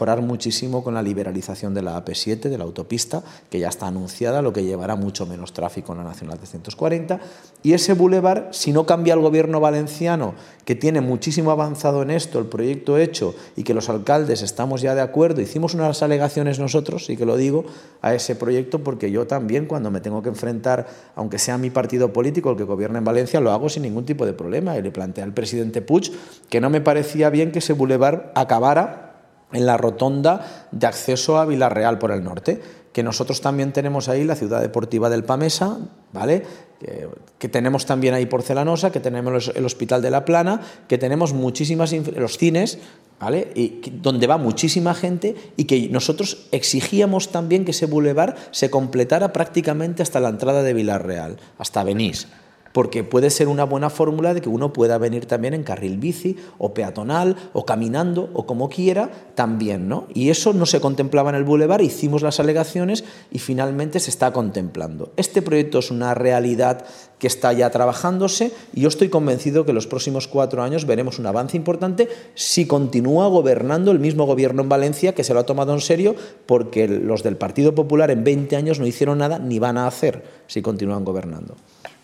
mejorar muchísimo con la liberalización de la AP7, de la autopista, que ya está anunciada, lo que llevará mucho menos tráfico en la Nacional 340. Y ese bulevar, si no cambia el gobierno valenciano, que tiene muchísimo avanzado en esto, el proyecto hecho, y que los alcaldes estamos ya de acuerdo, hicimos unas alegaciones nosotros, sí que lo digo, a ese proyecto, porque yo también, cuando me tengo que enfrentar, aunque sea mi partido político el que gobierna en Valencia, lo hago sin ningún tipo de problema. Y le planteé al presidente Puig que no me parecía bien que ese bulevar acabara en la rotonda de acceso a Vila-real por el norte, que nosotros también tenemos ahí la ciudad deportiva del Pamesa, ¿vale? Que tenemos también ahí Porcelanosa, que tenemos el Hospital de la Plana, que tenemos muchísimas, los cines, ¿vale? Y donde va muchísima gente, y que nosotros exigíamos también que ese bulevar se completara prácticamente hasta la entrada de Vila-real, hasta Benís, porque puede ser una buena fórmula de que uno pueda venir también en carril bici o peatonal o caminando o como quiera también, ¿no? Y eso no se contemplaba en el bulevar, hicimos las alegaciones y finalmente se está contemplando. Este proyecto es una realidad que está ya trabajándose y yo estoy convencido que en los próximos 4 años veremos un avance importante si continúa gobernando el mismo gobierno en Valencia, que se lo ha tomado en serio, porque los del Partido Popular en 20 años no hicieron nada ni van a hacer si continúan gobernando.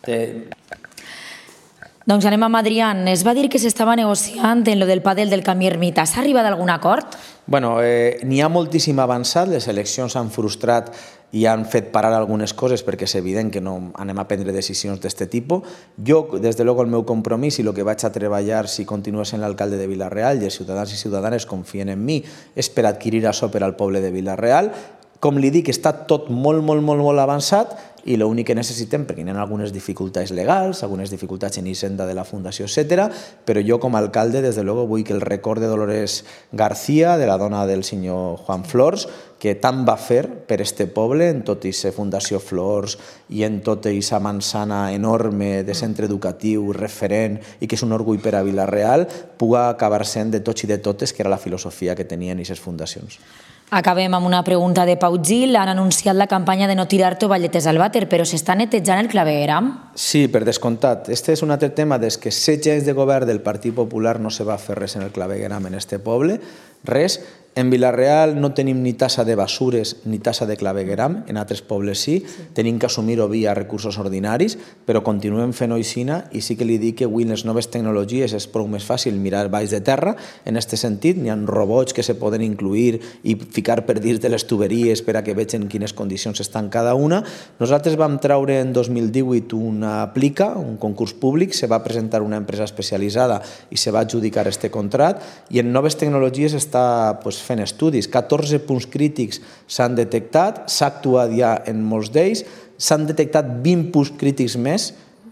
Doncs anem amb Adrián. Es va dir que s'estava negociant en lo del pàdel del Camí Ermita. S'ha arribat a algun acord? Bueno, n'hi ha moltíssim avançat, les eleccions s'han frustrat i han fet parar algunes coses perquè és evident que no anem a prendre decisions d'aquest tipus. Jo, des de luego, el meu compromís i el que vaig a treballar si continuo sent l'alcalde de Vila-real i els ciutadans i ciutadanes confien en mi és per adquirir això per al poble de Vila-real. Com li dic, està tot molt avançat i l'únic que necessitem, perquè hi ha algunes dificultats legals, algunes dificultats en Hisenda de la Fundació, etc., però jo com a alcalde, des de luego, vull que el record de Dolores García, de la dona del senyor Juan Flors, que tant va fer per este poble, en tot i ser Fundació Flors i en tota aquesta manzana enorme de centre educatiu, referent, i que és un orgull per a Vila-real, puga acabar sent de tots i de totes, que era la filosofia que tenien aquestes fundacions. Acabem amb una pregunta de Pau Gil. Han anunciat la campanya de no tirar tovalletes al vàter, però s'està netejant el clavegueram? Sí, per descomptat. Este és un altre tema des que 16 anys de govern del Partit Popular no se va fer res en el clavegueram en este poble, res. En Vila-real no tenim ni tassa de basures ni tassa de clavegueram, en altres pobles sí, tenim que assumir-ho via recursos ordinaris, però continuem fent oicina i sí que li dic que avui en les noves tecnologies és prou més fàcil mirar baix de terra, en aquest sentit n'hi ha robots que se poden incluir i ficar per dins de les tuberies per a que vegin en quines condicions estan cada una. Nosaltres vam treure en 2018 una plica, un concurs públic, se va presentar una empresa especialitzada i se va adjudicar este contrat, i en noves tecnologies està fent estudis. 14 punts crítics s'han detectat, s'ha actuat ja en molts d'ells, s'han detectat 20 punts crítics més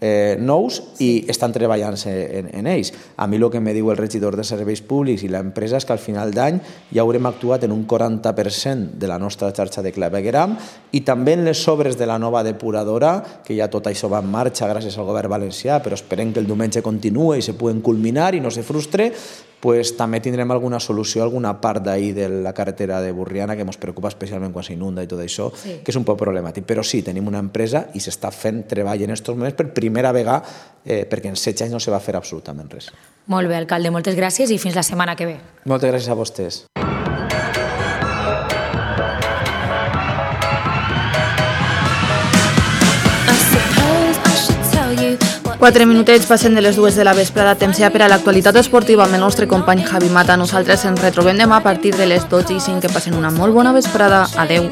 nous i estan treballant en ells. A mi el que me diu el regidor de serveis públics i l'empresa és que al final d'any ja haurem actuat en un 40% de la nostra xarxa de clavegueram i també en les obres de la nova depuradora, que ja tot això va en marxa gràcies al govern valencià, però esperem que el diumenge continuï i se puguen culminar i no se frustre, pues també tindrem alguna solució, alguna part d'ahir de la carretera de Burriana que ens preocupa especialment quan s'inunda i tot això, que és un poc problemàtic. Però sí, tenim una empresa i s'està fent treball en aquests moments per primera vegada, perquè en 16 anys no se va fer absolutament res. Molt bé, alcalde, moltes gràcies i fins la setmana que ve. Moltes gràcies a vostès. Quatre minutets passen de les 2 de la vesprada, temps ja per a l'actualitat esportiva amb el nostre company Javi Mata. Nosaltres ens retrobem demà a partir de les 12:05. Que passen una molt bona vesprada. Adeu.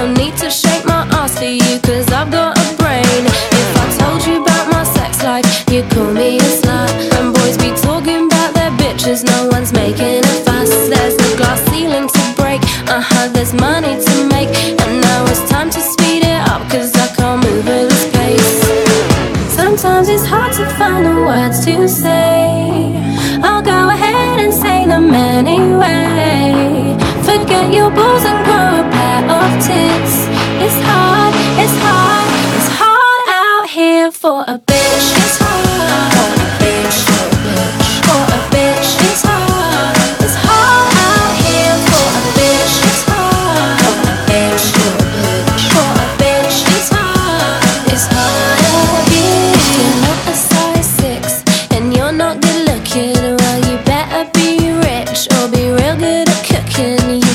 Sometimes it's hard to find the words to say. I'll go ahead and say them anyway. Forget your balls and grow a pair of tits. It's hard, it's hard, it's hard out here for a bitch. It's hard for a bitch, for a bitch. It's hard, it's hard out here for a bitch. It's hard for a bitch, for a bitch. It's hard, it's hard. You're not a size 6 and you're not good looking. Well, you better be rich or be real good at cooking. You should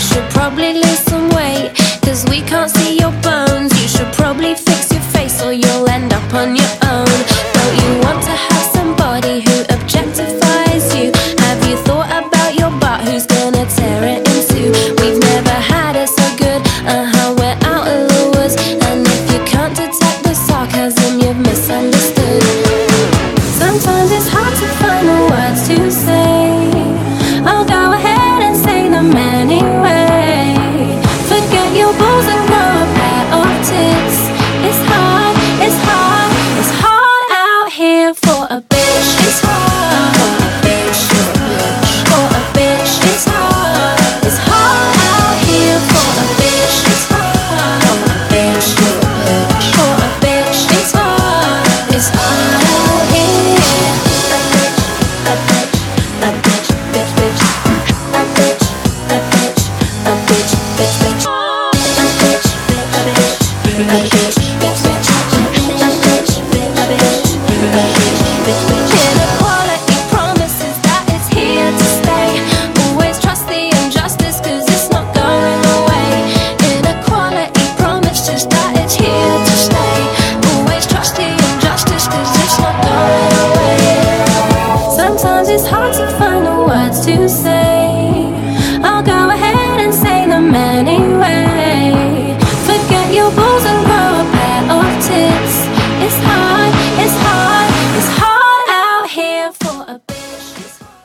probably lose some weight, 'cause we can't see your bones. You should probably fix your face or you'll end up on your own. Don't you want to have somebody who objectifies you? Have you thought about your butt, who's gonna tear it in two? We've never had it so good, we're out of the woods. And if you can't detect the sarcasm, you've misunderstood. Sometimes it's hard to find the words to say. I'll go ahead and say them anyway. Forget your balls and grow a pair of tits. It's hard, it's hard, it's hard out here for a bitch. It's hard for a bitch, for a bitch. It's hard out here for a bitch. It's hard for a bitch, for a bitch. It's hard out here. A bitch, a bitch, bitch, bitch. A bitch, a bitch, a bitch, bitch, bitch. A bitch, a bitch, a bitch, bitch, bitch. A bitch, a bitch, a bitch, bitch. Inequality promises that it's here to stay. Always trust the injustice, 'cause it's not going away. Inequality promises that it's here to stay. Always trust the injustice, 'cause it's not going away. Sometimes it's hard to find the words to say. I'll go ahead and say them anyway. Forget your balls and grow a pair of tits. It's hard, it's hard, it's hard out here for a bitch.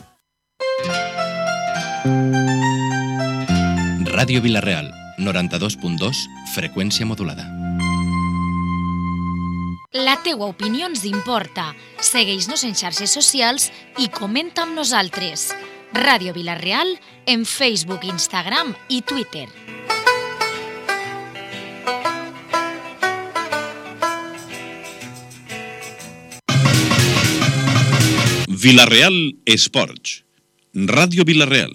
Ràdio Vila-real, 92.2, freqüència modulada. La teua opinió ens importa. Segueix-nos en xarxes socials i comenta amb nosaltres. Ràdio Vila-real en Facebook, Instagram i Twitter. Vila-real Esports. Ràdio Vila-real.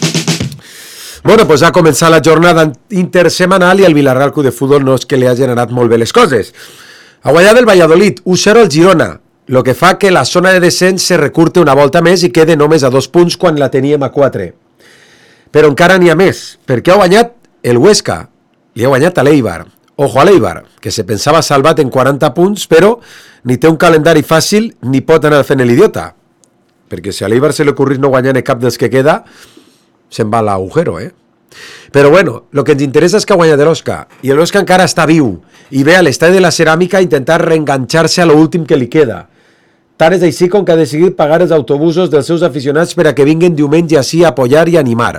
Bueno, pues ha començat la jornada intersemanal i el Vila-real Club de Futbol no és que li ha generat molt bé les coses. Ha guanyat el Valladolid, 1-0 al Girona, el que fa que la zona de descens se recurte una volta més i quede només a 2 punts quan la teníem a 4. Però encara n'hi ha més, perquè ha guanyat el Huesca, li ha guanyat a l'Eibar. Ojo a l'Eibar, que se pensava salvat en 40 punts, però ni té un calendari fàcil ni pot anar fent l'idiota. Perquè si a l'Eibar se li ocorrís no guanyar cap dels que queda, se'n va a l'agujero, Però bueno, el que ens interessa és que ha guanyat l'Osca, i l'Osca encara està viu, i ve a l'estadi de la Ceràmica a intentar reenganxar-se a l'últim que li queda. Tant és així com que ha decidit pagar els autobusos dels seus aficionats per a que vinguin diumenge així a apoyar i animar.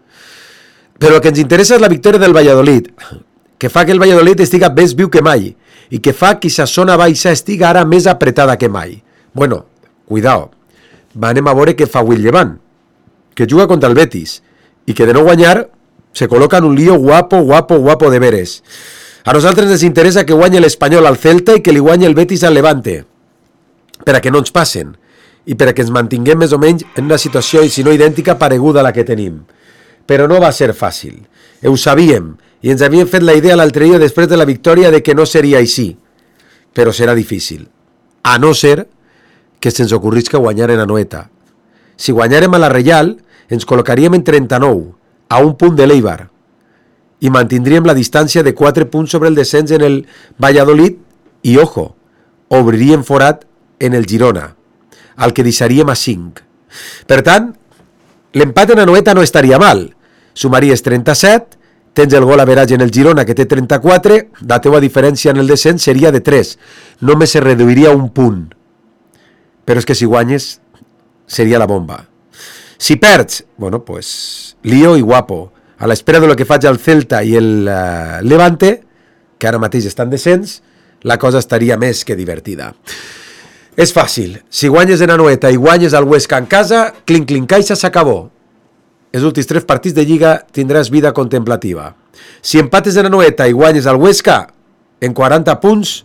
Però el que ens interessa és la victòria del Valladolid, que fa que el Valladolid estiga més viu que mai, i que fa que sa zona baixa estiga ara més apretada que mai. Bueno, cuidao, anem a veure què fa avui el Llevant, que juga contra el Betis, i que de no guanyar se col·loca en un lío guapo de veres. A nosaltres ens interessa que guanyi l'Espanyol al Celta i que li guanyi el Betis al Levante, per a que no ens passen, i per a que ens mantinguem més o menys en una situació, i si no idèntica, pareguda a la que tenim. Però no va ser fàcil. Ho sabíem, i ens havíem fet la idea l'altre dia després de la victòria de que no seria així. Però serà difícil. A no ser que se'ns ocorrís que guanyaren a Noeta. Si guanyarem a la Reial, ens col·locaríem en 39, a un punt de l'Eibar, i mantindríem la distància de 4 punts sobre el descens en el Valladolid i, ojo, obriríem forat en el Girona, al que deixaríem a 5. Per tant, l'empat en Anoeta no estaria mal. Sumaries 37, tens el gol average en el Girona, que té 34, la teua diferència en el descens seria de 3. Només se reduiria un punt. Però és que si guanyes, seria la bomba. Si perds, bueno, pues lío i guapo. A l'espera de lo que faig el Celta i el Levante, que ara mateix està en descens, la cosa estaria més que divertida. És fàcil. Si guanyes en Anoeta i guanyes al Huesca en casa, clinc, caixa, s'acabó. Els últims 3 partits de Lliga tindràs vida contemplativa. Si empates en Anoeta i guanyes al Huesca en 40 punts,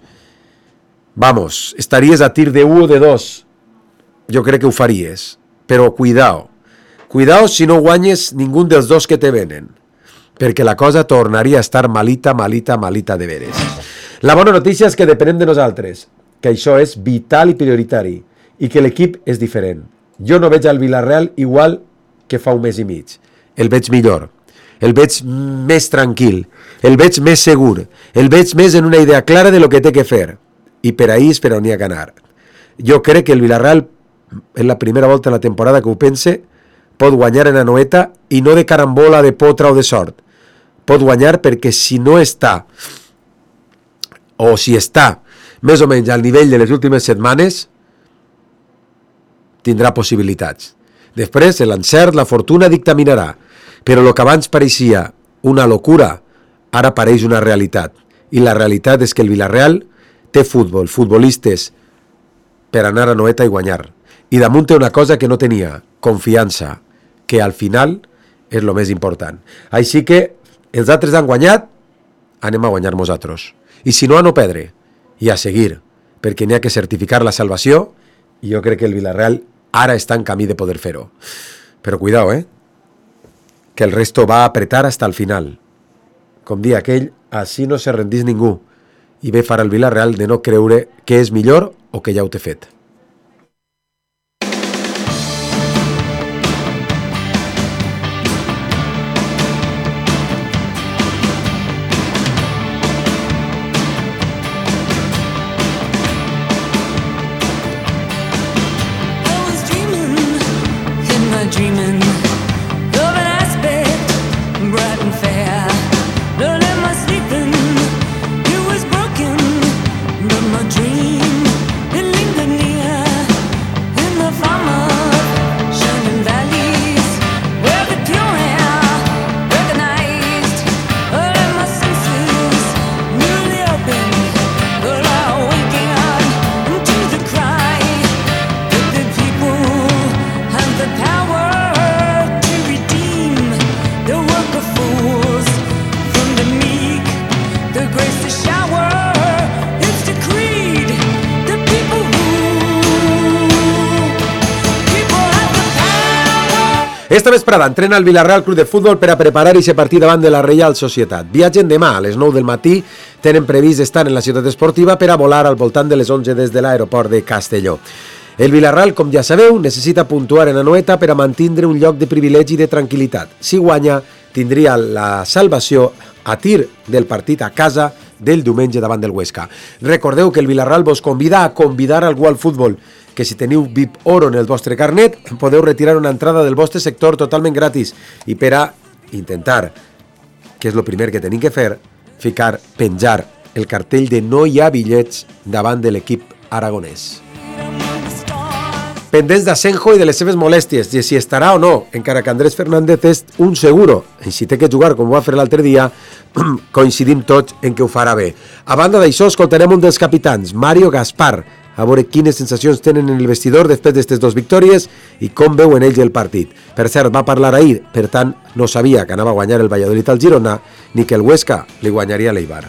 vamos, estaries a tir de 1 o de 2. Jo crec que ho faries. Però cuidao. Cuidao si no guanyes ningú dels dos que te venen, perquè la cosa tornaria a estar malita de veres. La bona notícia és que depenem de nosaltres, que això és vital i prioritari, i que l'equip és diferent. Jo no veig al Vila-real igual que fa un mes i mig. El veig millor. el veig més tranquil, el veig més segur, el veig més en una idea clara de lo que té que fer, i per ahí és per on hi ha que anar. Jo crec que el Villarreal, en la primera volta en la temporada que ho pense, pot guanyar en Anoeta, i no de carambola, de potra o de sort. Pot guanyar perquè si no està, o si està més o menys al nivell de les últimes setmanes, tindrà possibilitats. Després, l'encert, la fortuna dictaminarà, però el que abans pareixia una locura, ara pareix una realitat. I la realitat és que el Villarreal té futbol, futbolistes per anar a Anoeta i guanyar. I damunt té una cosa que no tenia, confiança, que al final és el més important. Així que els altres han guanyat, anem a guanyar nosaltres. I si no, a no perdre, i a seguir, perquè n'hi ha que certificar la salvació, i jo crec que el Villarreal ara està en camí de poder fer-ho. Però cuidao, que el resto va a apretar hasta el final. Com dia aquell, així no se rendís ningú, i bé farà el Villarreal de no creure que és millor o que ja ho té fet. Esta vesprada entrena el Villarreal Club de Futbol per a preparar aquest partit davant de la Reial Societat. Viatgen demà a les 9 del matí, tenen previst estar en la ciutat esportiva per a volar al voltant de les 11 des de l'aeroport de Castelló. El Villarreal, com ja sabeu, necessita puntuar en Anoeta per a mantindre un lloc de privilegi i de tranquil·litat. Si guanya, tindria la salvació a tir del partit a casa del diumenge davant del Huesca. Recordeu que el Villarreal vos convida a convidar algú al futbol, que si teniu VIP Oro en el vostre carnet, podeu retirar una entrada del vostre sector totalment gratis, i per a intentar, que és el primer que tenim que fer, penjar el cartell de no hi ha bitllets davant de l'equip aragonès. Pendents d'Asenjo i de les seves molèsties, i si estarà o no, encara que Andrés Fernández és un seguro, i si té que jugar com ho va fer l'altre dia, coincidim tots en que ho farà bé. A banda d'això, escoltarem un dels capitans, Mario Gaspar, a veure quines sensacions tenen en el vestidor després d'aquestes dues victòries i com veuen ells el partit. Per cert, va parlar ahir, per tant, no sabia que anava a guanyar el Valladolid al Girona ni que el Huesca li guanyaria a l'Eibar.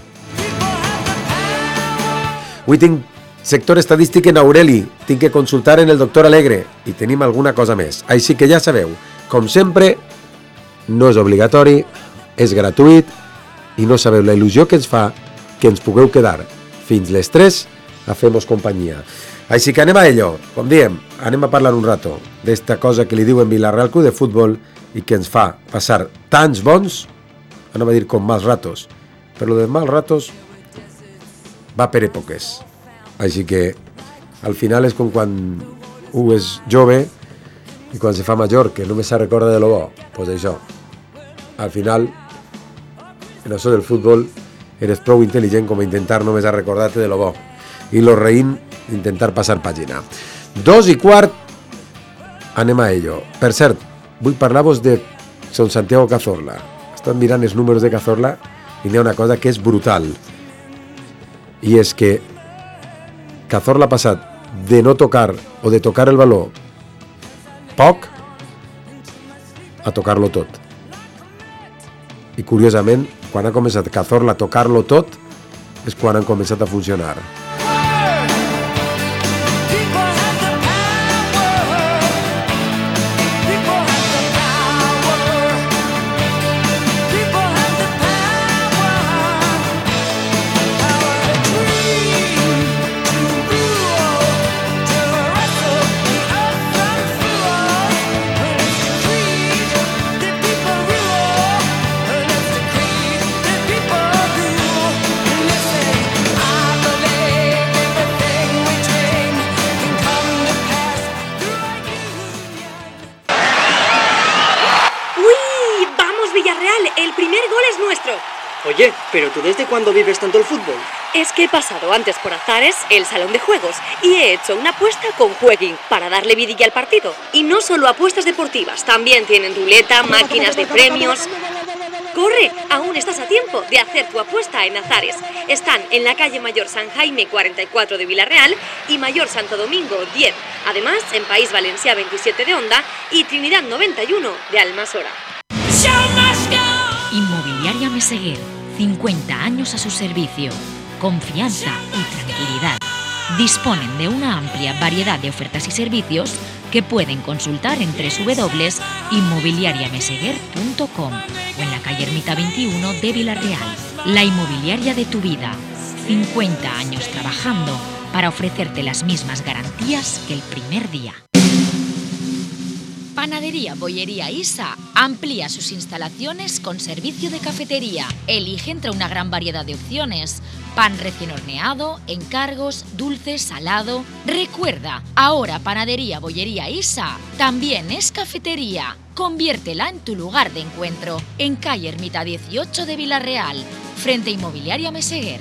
Avui tinc sector estadístic en Aureli, tinc que consultar en el doctor Alegre i tenim alguna cosa més. Així que ja sabeu, com sempre, no és obligatori, és gratuït i no sabeu la il·lusió que ens fa que ens pugueu quedar fins les 3 a fer-nos companyia. Així que anem a ello. Com diem, anem a parlar un rato d'esta cosa que li diuen Villarreal Club de Futbol i que ens fa passar tants bons, anem a dir com mals ratos, però de mals ratos va per èpoques. Així que al final és com quan un és jove i quan se fa major, que només se recorda de lo bo. Pues això, al final, en això del futbol, eres prou intel·ligent com a intentar només a recordar-te de lo bo. I lo reïn intentar passar pàgina. 2:15, anem a ello. Per cert, vull parlar-vos de Son Santiago Cazorla. Estan mirant els números de Cazorla i n'hi ha una cosa que és brutal, i és que Cazorla ha passat de no tocar o de tocar el baló poc a tocar-lo tot. I curiosament, quan ha començat Cazorla a tocar-lo tot és quan han començat a funcionar. el primer gol es nuestro. Oye, ¿pero tú desde cuándo vives tanto el fútbol? Es que he pasado antes por Azares, el salón de juegos, y he hecho una apuesta con Jueguin para darle vidilla al partido. Y no solo apuestas deportivas, también tienen ruleta, máquinas de premios. ¡Corre! Aún estás a tiempo de hacer tu apuesta en Azares. Están en la calle Mayor San Jaime 44 de Villarreal y Mayor Santo Domingo 10. Además, en País Valencià 27 de Onda y Trinidad 91 de Almasora. Inmobiliaria Meseguer, 50 años a su servicio. Confianza y tranquilidad. Disponen de una amplia variedad de ofertas y servicios que pueden consultar en www.inmobiliariameseguer.com o en la calle Ermita 21 de Villarreal. La inmobiliaria de tu vida. 50 años trabajando para ofrecerte las mismas garantías que el primer día. Panadería Bollería Isa amplía sus instalaciones con servicio de cafetería. Elige entre una gran variedad de opciones: pan recién horneado, encargos, dulce, salado. Recuerda, ahora Panadería Bollería Isa también es cafetería. Conviértela en tu lugar de encuentro, en calle Ermita 18 de Villarreal, frente a Inmobiliaria Meseguer.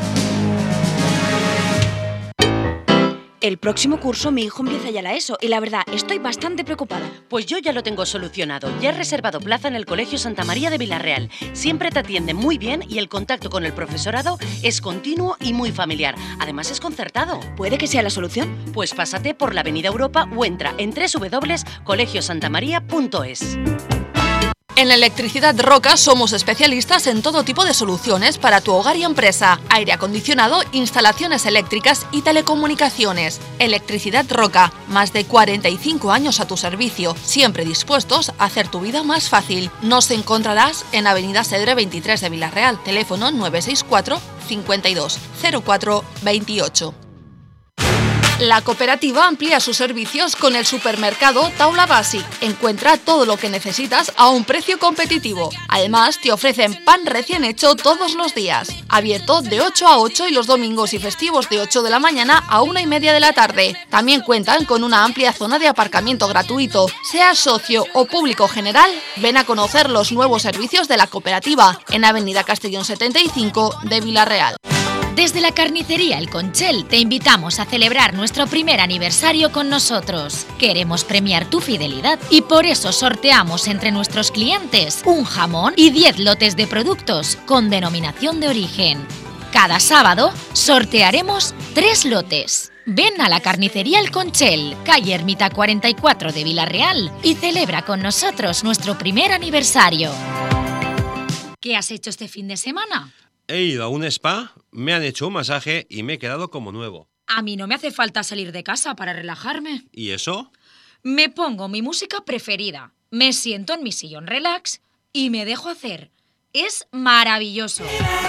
El próximo curso mi hijo empieza ya la ESO y la verdad estoy bastante preocupada. Pues yo ya lo tengo solucionado. Ya he reservado plaza en el Colegio Santa María de Villarreal. Siempre te atienden muy bien y el contacto con el profesorado es continuo y muy familiar. Además es concertado. ¿Puede que sea la solución? Pues pásate por la Avenida Europa o entra en www.colegiosantamaria.es. En Electricidad Roca somos especialistas en todo tipo de soluciones para tu hogar y empresa: aire acondicionado, instalaciones eléctricas y telecomunicaciones. Electricidad Roca, más de 45 años a tu servicio, siempre dispuestos a hacer tu vida más fácil. Nos encontrarás en Avenida Cedre 23 de Villarreal, teléfono 964 52 04 28. La cooperativa amplía sus servicios con el supermercado Taula Basic. Encuentra todo lo que necesitas a un precio competitivo. Además, te ofrecen pan recién hecho todos los días. Abierto de 8 a 8 y los domingos y festivos de 8 de la mañana a 1:30 de la tarde. También cuentan con una amplia zona de aparcamiento gratuito. Seas socio o público general, ven a conocer los nuevos servicios de la cooperativa en Avenida Castellón 75 de Villarreal. Desde la carnicería El Conchel te invitamos a celebrar nuestro primer aniversario con nosotros. Queremos premiar tu fidelidad y por eso sorteamos entre nuestros clientes un jamón y 10 lotes de productos con denominación de origen. Cada sábado sortearemos 3 lotes. Ven a la carnicería El Conchel, calle Ermita 44 de Villarreal y celebra con nosotros nuestro primer aniversario. ¿Qué has hecho este fin de semana? He ido a un spa, me han hecho un masaje y me he quedado como nuevo. A mí no me hace falta salir de casa para relajarme. ¿Y eso? Me pongo mi música preferida, me siento en mi sillón relax y me dejo hacer. Es maravilloso.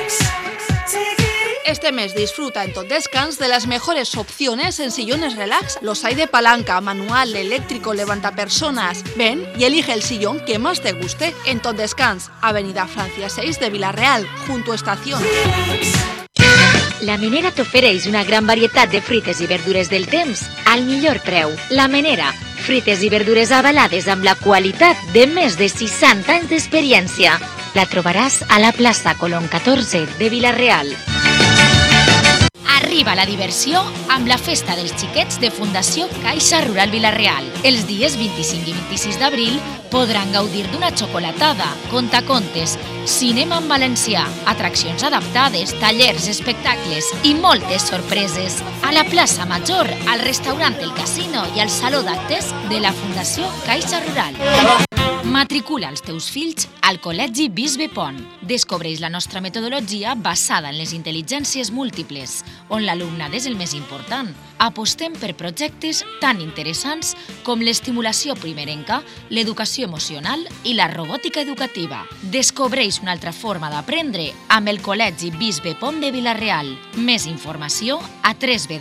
Este mes disfruta en Tot Descans de las mejores opciones en sillones relax. Los hay de palanca, manual, eléctrico, levantapersonas. Ven y elige el sillón que más te guste en Tot Descans, Avenida Francia 6 de Villarreal, junto a Estación. La Menera t'ofereix una gran varietat de fruites i verdures del temps al millor preu. La Menera, fruites i verdures avalades amb la qualitat de més de 60 anys d'experiència. La trobaràs a la plaça Colón 14 de Villarreal. Arriba la diversió amb la Festa dels Xiquets de Fundació Caixa Rural Villarreal. Els dies 25 i 26 d'abril podran gaudir d'una xocolatada, contacontes, cinema en valencià, atraccions adaptades, tallers, espectacles i moltes sorpreses. A la plaça Major, al restaurant El Casino i al saló d'actes de la Fundació Caixa Rural. Matricula els teus fills al Col·legi Bisbe Pont. Descobreix la nostra metodologia basada en les intel·ligències múltiples, on l'alumnat és el més important. Apostem per projectes tan interessants com l'estimulació primerenca, l'educació emocional i la robòtica educativa. Descobreix una altra forma d'aprendre amb el Col·legi Bisbe Pont de Villarreal. Més informació a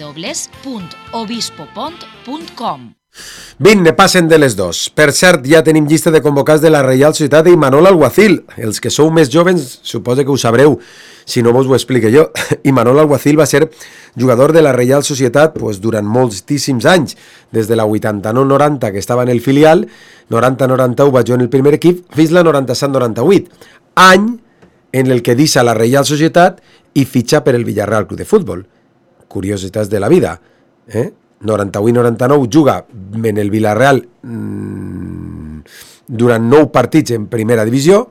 www.obispopont.com. Vinga, passen de les dos. Per cert, ja tenim llista de convocats de la Reial Societat d'Imanol Alguacil. Els que sou més jovens, suposo que ho sabreu, si no vos ho explique jo. Imanol Alguacil va ser jugador de la Reial Societat durant moltíssims anys, des de la 89-90, que estava en el filial, 90-91 va jugar en el primer equip, fins la 97-98. any en el que deixa la Reial Societat i fitxa per el Villarreal Club de Futbol. Curiositats de la vida. 91-99 juga en el Villarreal durant 9 partits en primera divisió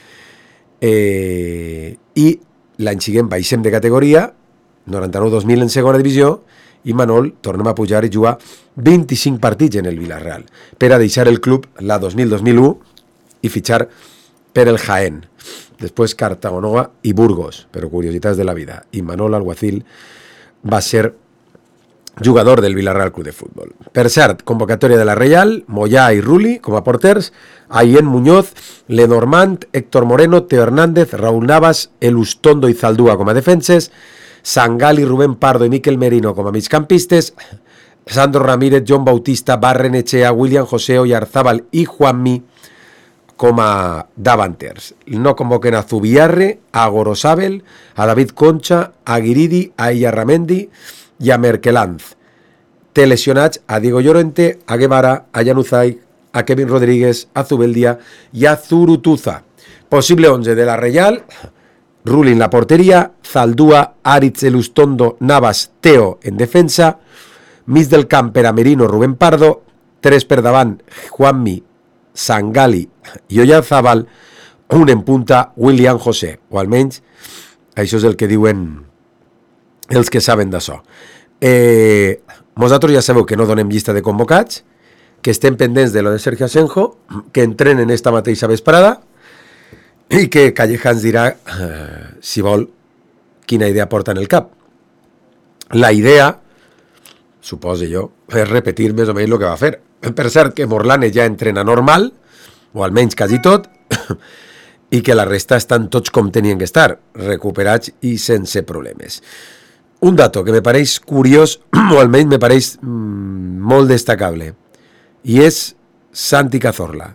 i l'any següent baixem de categoria, 99-2000 en segona divisió, i Manol tornem a pujar i jugar 25 partits en el Villarreal per a deixar el club la 2000-2001 i fitxar per el Jaén, després Cartagonova i Burgos, però curiositats de la vida. I Manol Alguacil va ser jugador del Villarreal Club de Futbol. Per cert, convocatòria de la Reial, Moyà i Rulli com a porters, Ayen Muñoz, Lenormand, Héctor Moreno, Teo Hernández, Raúl Navas, Elustondo i Zaldúa com a defenses, Sangali, Rubén Pardo i Miquel Merino com a migcampistes, Sandro Ramírez, John Bautista, Barrenechea, William José Oyarzábal i Juanmi com a davanters. No convoquen a Zubiarre, a Gorosabel, a David Concha, a Guiridi, a Iyarramendi i a Merkelanz. Té lesionats a Diego Llorente, a Guevara, a Januzaj, a Kevin Rodríguez, a Zubeldia i a Zurutuza. Possible 11 de la Reial: Rulli en la porteria, Zaldúa, Aritz, Elustondo, Navas, Teo en defensa, mig del camp per a Merino, Rubén Pardo, 3 per davant, Juanmi, Sangali i Oyarzábal, un en punta, William José, o almenys això és el que diuen els que saben d'això. Vosaltres ja sabeu que no donem llista de convocats, que estem pendents de lo de Sergio Asenjo, que entrenen esta mateixa vesprada i que Calleja ens dirà, si vol, quina idea porta en el cap. La idea, suposo jo, és repetir més o menys el que va fer. Per cert, que Morlane ja entrena normal, o almenys quasi tot, i que la resta estan tots com tenien que estar, recuperats i sense problemes. Un dato que me pareix curiós, o almenys me pareix molt destacable, i és Santi Cazorla.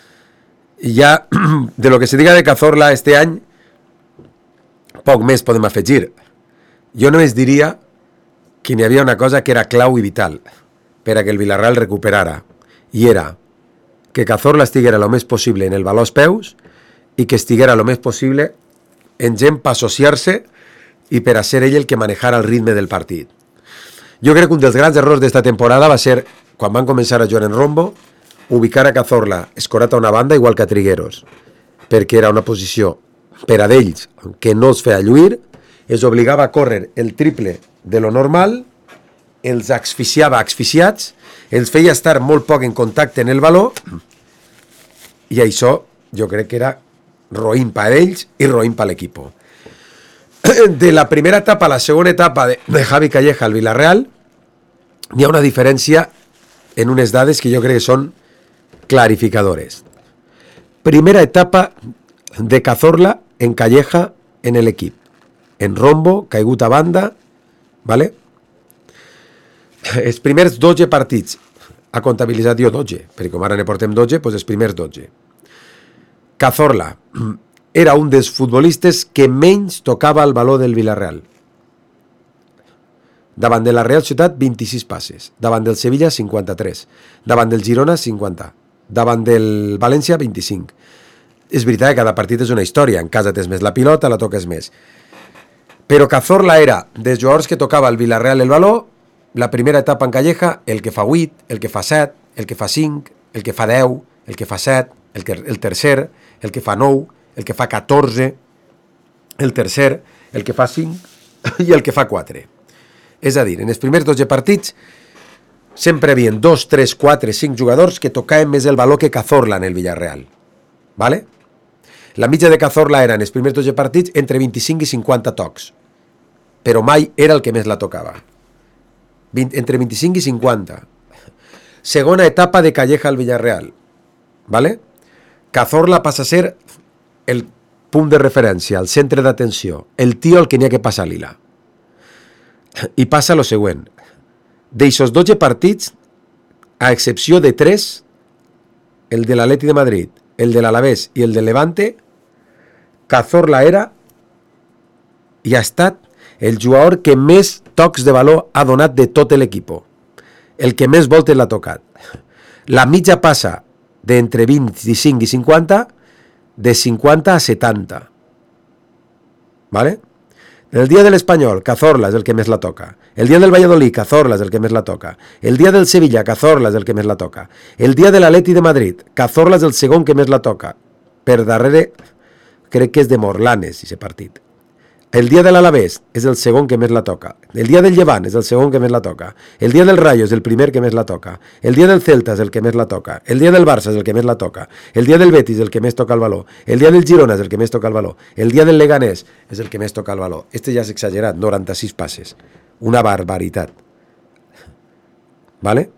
I ja, de lo que se diga de Cazorla este any, poc més podem afegir. Jo només diria que n'hi havia una cosa que era clau i vital per a que el Villarreal recuperara, i era que Cazorla estiguera lo més possible en el baló als peus i que estiguera lo més possible en gent per associar-se i per a ser ell el que manejara el ritme del partit. Jo crec que un dels grans errors d'esta temporada va ser, quan van començar a jugar en rombo, ubicar a Cazorla escorat a una banda igual que a Trigueros, perquè era una posició per a d'ells que no els feia lluir, els obligava a córrer el triple de lo normal, els asfixiava asfixiats, els feia estar molt poc en contacte en el baló, i això jo crec que era roïn per a ells i roïn per a l'equip. De la primera etapa a la segona etapa de Javi Calleja al Villarreal, hi ha una diferència en unes dades que jo crec que són clarificadores. Primera etapa de Cazorla en Calleja en el equip. En rombo, caigut a banda, ¿vale? Els primers 12 partits ha comptabilitzat jo 12, perquè com ara ne portem 12, doncs els primers 12. Cazorla era un dels futbolistes que menys tocava el baló del Villarreal. Davant de la Real Societat, 26 passes. Davant del Sevilla, 53. Davant del Girona, 50. Davant del València, 25. És veritat que cada partit és una història. En casa tens més la pilota, la toques més. Però Cazorla era, dels jugadors que tocava el Villarreal el baló, la primera etapa en Calleja, el que fa 8, el que fa 7, el que fa 5, el que fa 10, el que fa 7, el tercer, el que fa 9, el que fa 14, el tercer, el que fa 5 i el que fa 4. És a dir, en els primers 12 partits sempre hi havia 2, 3, 4, 5 jugadors que tocaven més el baló que Cazorla en el Villarreal. ¿Vale? La mitja de Cazorla era en els primers 12 partits entre 25 i 50 tocs, però mai era el que més la tocava. Entre 25 i 50. Segona etapa de Calleja al Villarreal. ¿Vale? Cazorla passa a ser el punt de referència, el centre d'atenció, el tio al que n'hi ha que passar l'ila. I passa lo següent. D'eixos 12 partits, a excepció de 3, el de l'Atleti de Madrid, el de l'Alavés i el del Levante, Cazorla era i ha estat el jugador que més tocs de baló ha donat de tot l'equip. El que més voltes l'ha tocat. La mitja passa d'entre 25 i 50 de 50 a 70. ¿Vale? El dia del Espanyol, Cazorla és el que més la toca. El dia del Valladolid, Cazorla és el que més la toca. El dia del Sevilla, Cazorla és el que més la toca. El dia de l'Atleti de Madrid, Cazorla és el segon que més la toca. Per darrere, crec que és de Morlanes, ese partit. El dia de l'Alavés és el segon que més la toca. El dia del Llevant és el segon que més la toca. El dia del Rayo és el primer que més la toca. El dia del Celta és el que més la toca. El dia del Barça és el que més la toca. El dia del Betis és el que més toca el valor. El dia del Girona és el que més toca el valor. El dia del Leganés és el que més toca el valor. Este ja és exagerat, 96 passes. Una barbaritat. ¿Vale?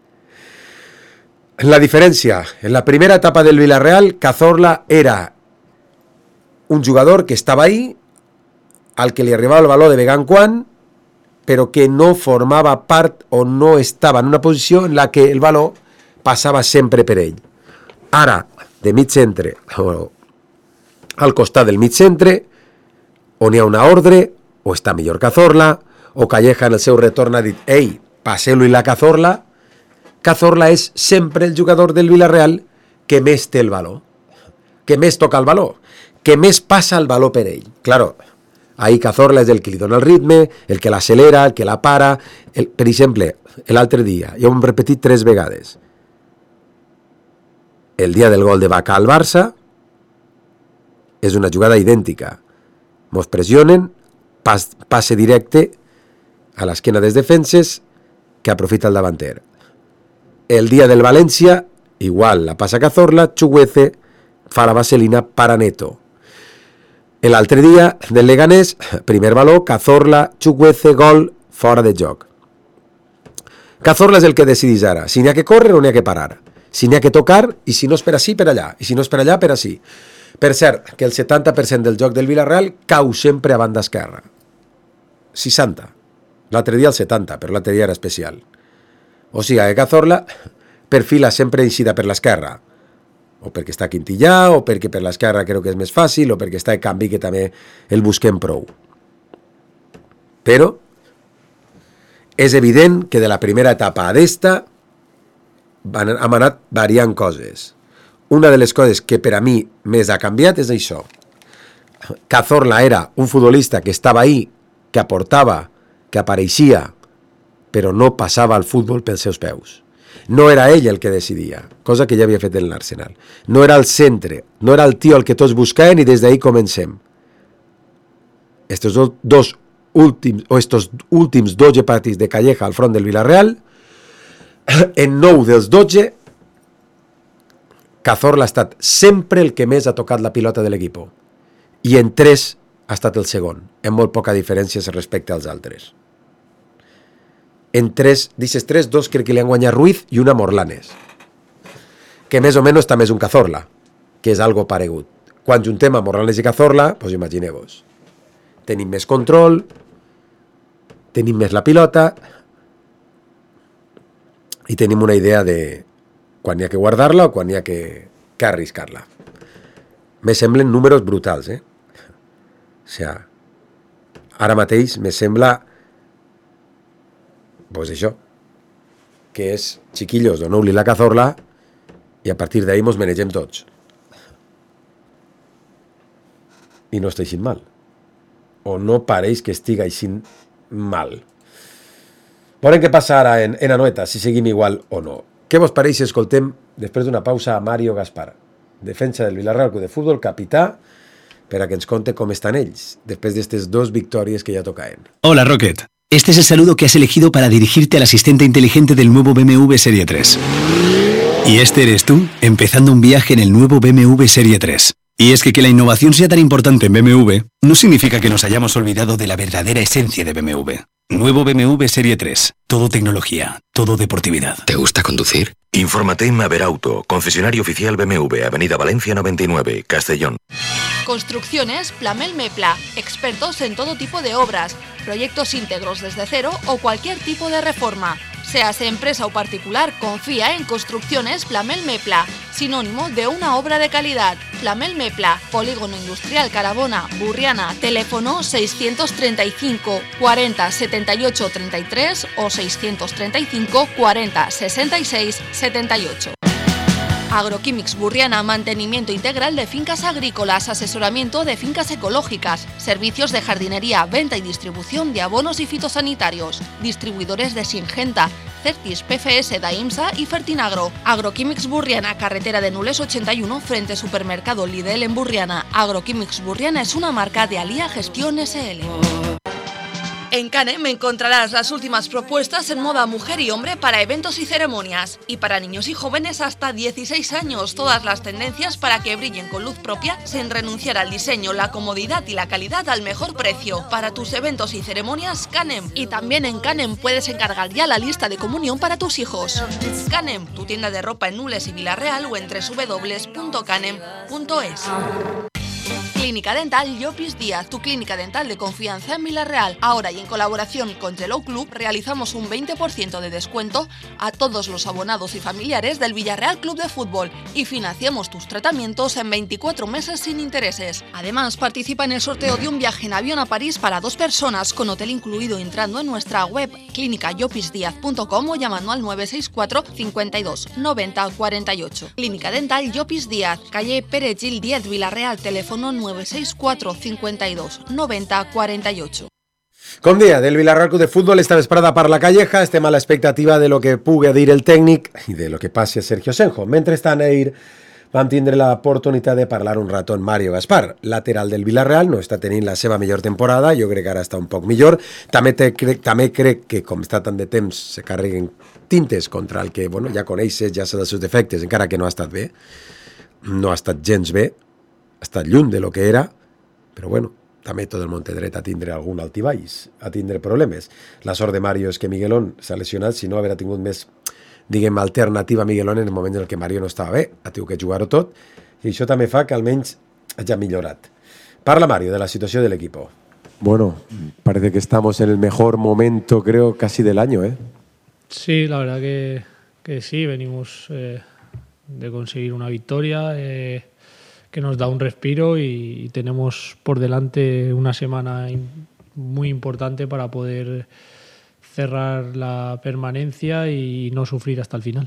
La diferència. En la primera etapa del Villarreal, Cazorla era un jugador que estava ahí, al que li arribava el valor de vegant quan, però que no formava part o no estava en una posició en la que el valor passava sempre per ell. Ara, de mig centre, o al costat del mig centre, on hi ha una ordre, o està millor Cazorla, o Calleja en el seu retorn ha dit «Ei, passeu-li la Cazorla». Cazorla és sempre el jugador del Villarreal que més té el valor, que més toca el valor, que més passa el valor per ell. Claro, ahí Cazorla és el que li dona el ritme, el que l'accelera, el que la para. Per exemple, l'altre dia, ja ho hem repetit 3 vegades. El dia del gol de Vaca al Barça és una jugada idèntica. Mos pressionen, passe directe a l'esquena dels defenses que aprofita el davanter. El dia del València, igual, la passa Cazorla, Chuguece, fa la vaselina para Neto. L'altre dia del Leganés, primer valor, Cazorla, Chuguece, gol, fora de joc. Cazorla és el que decidís ara, si n'hi ha que córrer o n'hi ha que parar, si n'hi ha que tocar, i si no és per ací, per allà, i si no és per allà, per ací. Per cert, que el 70% del joc del Villarreal cau sempre a banda esquerra. 60. L'altre dia el 70, però l'altre dia era especial. O sigui, que Cazorla perfila sempre eixida per l'esquerra, o perquè està Quintillà, o perquè per l'esquerra crec que és més fàcil, o perquè està en canvi que també el busquem prou. Però és evident que de la primera etapa a d'esta hem anat variant coses. Una de les coses que per a mi més ha canviat és això. Cazorla era un futbolista que estava ahí, que aportava, que apareixia, però no passava el futbol pels seus peus. No era ell el que decidia, cosa que ja havia fet en l'Arsenal. No era el centre, no era el tio al que tots buscaven i des d'ahí comencem. Estos últims 12 partits de Calleja al front del Villarreal, en 9 dels 12, Cazorla ha estat sempre el que més ha tocat la pilota de l'equip. I en 3 ha estat el segon, amb molt poca diferència respecte als altres. En 3, dices 3, 2 crec que li han guanyat Ruiz i una Morlanes, que més o menys també és un Cazorla, que és algo paregut. Quan juntem a Morlanes i Cazorla, doncs imagineu-vos, tenim més control, tenim més la pilota i tenim una idea de quan hi ha que guardar-la o quan hi ha que arriscar-la. Me semblen números brutals, O sigui, ara mateix me sembla pues això, que és, chiquillos, doneu-li la Cazorla i a partir d'ahí mos manegem tots. I no està aixint mal. O no pareix que estigui aixint mal. Veurem què passa ara en Anoeta, si seguim igual o no. Què vos pareix si escoltem, després d'una pausa, a Mario Gaspar, defensa del Villarreal Club de Futbol, capità, per a que ens conte com estan ells, després d'estes 2 victòries que ja tocaven. Hola, Rocket. Este es el saludo que has elegido para dirigirte al asistente inteligente del nuevo BMW Serie 3. Y este eres tú, empezando un viaje en el nuevo BMW Serie 3. Y es que la innovación sea tan importante en BMW no significa que nos hayamos olvidado de la verdadera esencia de BMW. Nuevo BMW Serie 3. Todo tecnología, todo deportividad. ¿Te gusta conducir? Infórmate en Maverauto, concesionario oficial BMW, Avenida Valencia 99, Castellón. Construcciones Plamel Mepla, expertos en todo tipo de obras, proyectos íntegros desde cero o cualquier tipo de reforma. Seas empresa o particular, confía en Construcciones Plamel Mepla, sinónimo de una obra de calidad. Plamel Mepla, Polígono Industrial Carabona, Burriana, teléfono 635 40 78 33 o 635 40 66 78. Agroquímics Burriana, mantenimiento integral de fincas agrícolas, asesoramiento de fincas ecológicas, servicios de jardinería, venta y distribución de abonos y fitosanitarios, distribuidores de Singenta, Certis, PFS, Daimsa y Fertinagro. Agroquímics Burriana, carretera de Nules 81, frente supermercado Lidl en Burriana. Agroquímics Burriana es una marca de Alía Gestión SL. En Canem encontrarás las últimas propuestas en moda mujer y hombre para eventos y ceremonias. Y para niños y jóvenes hasta 16 años, todas las tendencias para que brillen con luz propia sin renunciar al diseño, la comodidad y la calidad al mejor precio. Para tus eventos y ceremonias, Canem. Y también en Canem puedes encargar ya la lista de comunión para tus hijos. Canem, tu tienda de ropa en Nules y Villarreal o en www.canem.es. Clínica Dental Llopis Díaz, tu clínica dental de confianza en Villarreal. Ahora y en colaboración con Yellow Club realizamos un 20% de descuento a todos los abonados y familiares del Villarreal Club de Fútbol y financiamos tus tratamientos en 24 meses sin intereses. Además, participa en el sorteo de un viaje en avión a París para 2 personas con hotel incluido entrando en nuestra web clínicallopisdiaz.com o llamando al 964 52 90 48. Clínica Dental Llopis Díaz, calle Pere Gil 10, Villarreal, teléfono 964 52 90 48. Com dia, del Villarreal Club de Futbol, esta vesprada per la Calleja, estem a l'expectativa de lo que pugui dir el tècnic i de lo que passi a Sergio Senjo. Mentrestant, ahir vam tindre l'oportunitat de parlar un rato amb Mario Gaspar, lateral del Villarreal, no està tenint la seva millor temporada, jo crec que ara està un poc millor, també crec que com està tant de temps se carreguen tintes contra el que bueno, ja coneixes, ja saps els seus defectes, encara que no ha estat bé, no ha estat gens bé, ha estat lluny de lo que era, però bueno, també tot el món té dret a tindre algun altibaix, a tindre problemes. La sort de Mario és que Miguelón s'ha lesionat, si no haurà tingut més, diguem, alternativa a Miguelón en el moment en què Mario no estava bé, ha tingut que jugar-ho tot, i això també fa que almenys hagi millorat. Parla Mario de la situació del equipo. Bueno, parece que estamos en el mejor momento, creo, casi del año, ¿eh? Sí, la verdad que sí, venimos de conseguir una victoria, que nos da un respiro y tenemos por delante una semana muy importante para poder cerrar la permanencia y no sufrir hasta el final.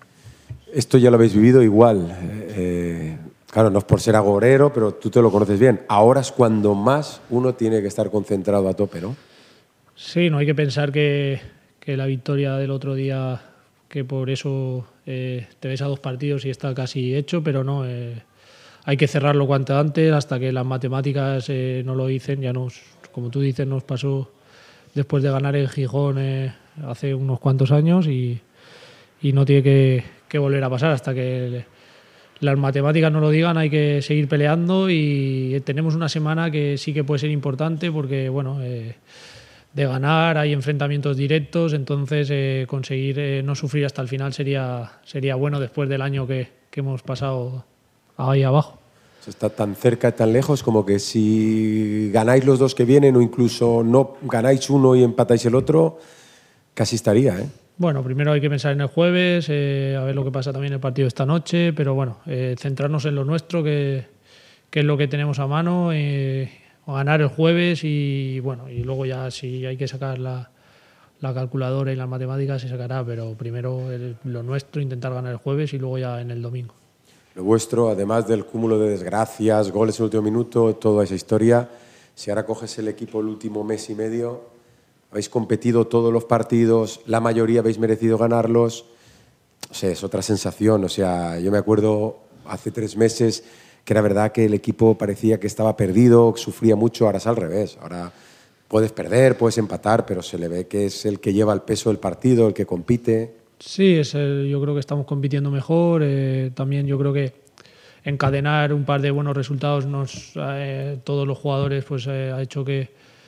Esto ya lo habéis vivido igual. Claro, no es por ser agorero, pero tú te lo conoces bien. Ahora es cuando más uno tiene que estar concentrado a tope, ¿no? Sí, no hay que pensar que la victoria del otro día, que por eso te ves a 2 partidos y está casi hecho, pero no... hay que cerrarlo cuanto antes, hasta que las matemáticas no lo dicen. Ya como tú dices, nos pasó después de ganar en Gijón hace unos cuantos años y no tiene que volver a pasar. Hasta que las matemáticas no lo digan, hay que seguir peleando y tenemos una semana que sí que puede ser importante porque, bueno, de ganar hay enfrentamientos directos, entonces conseguir no sufrir hasta el final sería bueno después del año que hemos pasado ahí abajo. Está tan cerca y tan lejos como que si ganáis los 2 que vienen o incluso no ganáis uno y empatáis el otro, casi estaría, ¿eh? Bueno, primero hay que pensar en el jueves, a ver lo que pasa también en el partido de esta noche, pero bueno, centrarnos en lo nuestro, que es lo que tenemos a mano, ganar el jueves y bueno, y luego ya si hay que sacar la calculadora y las matemáticas se sacará, pero primero lo nuestro, intentar ganar el jueves y luego ya en el domingo. Lo vuestro, además del cúmulo de desgracias, goles en el último minuto, toda esa historia, si ahora coges el equipo el último mes y medio, habéis competido todos los partidos, la mayoría habéis merecido ganarlos, o sea, es otra sensación, o sea, yo me acuerdo hace 3 meses que era verdad que el equipo parecía que estaba perdido, sufría mucho, ahora es al revés, ahora puedes perder, puedes empatar, pero se le ve que es el que lleva el peso del partido, el que compite. Sí, yo creo que estamos compitiendo mejor. También yo creo que encadenar un par de buenos resultados todos los jugadores pues ha hecho que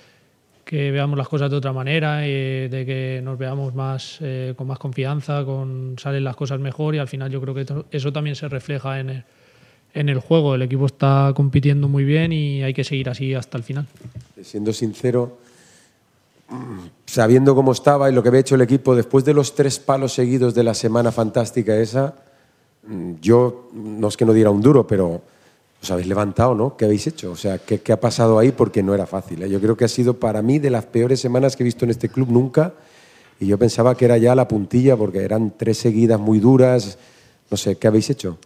veamos las cosas de otra manera, de que nos veamos más con más confianza, salen las cosas mejor y al final yo creo que eso también se refleja en el juego. El equipo está compitiendo muy bien y hay que seguir así hasta el final. Siendo sincero, sabiendo cómo estaba y lo que había hecho el equipo después de los 3 palos seguidos de la semana fantástica esa, yo no es que no diera un duro, pero os habéis levantado, ¿no? ¿Qué habéis hecho? O sea, ¿qué ha pasado ahí? Porque no era fácil, ¿eh? Yo creo que ha sido para mí de las peores semanas que he visto en este club nunca y yo pensaba que era ya la puntilla porque eran 3 seguidas muy duras, No sé, ¿qué habéis hecho?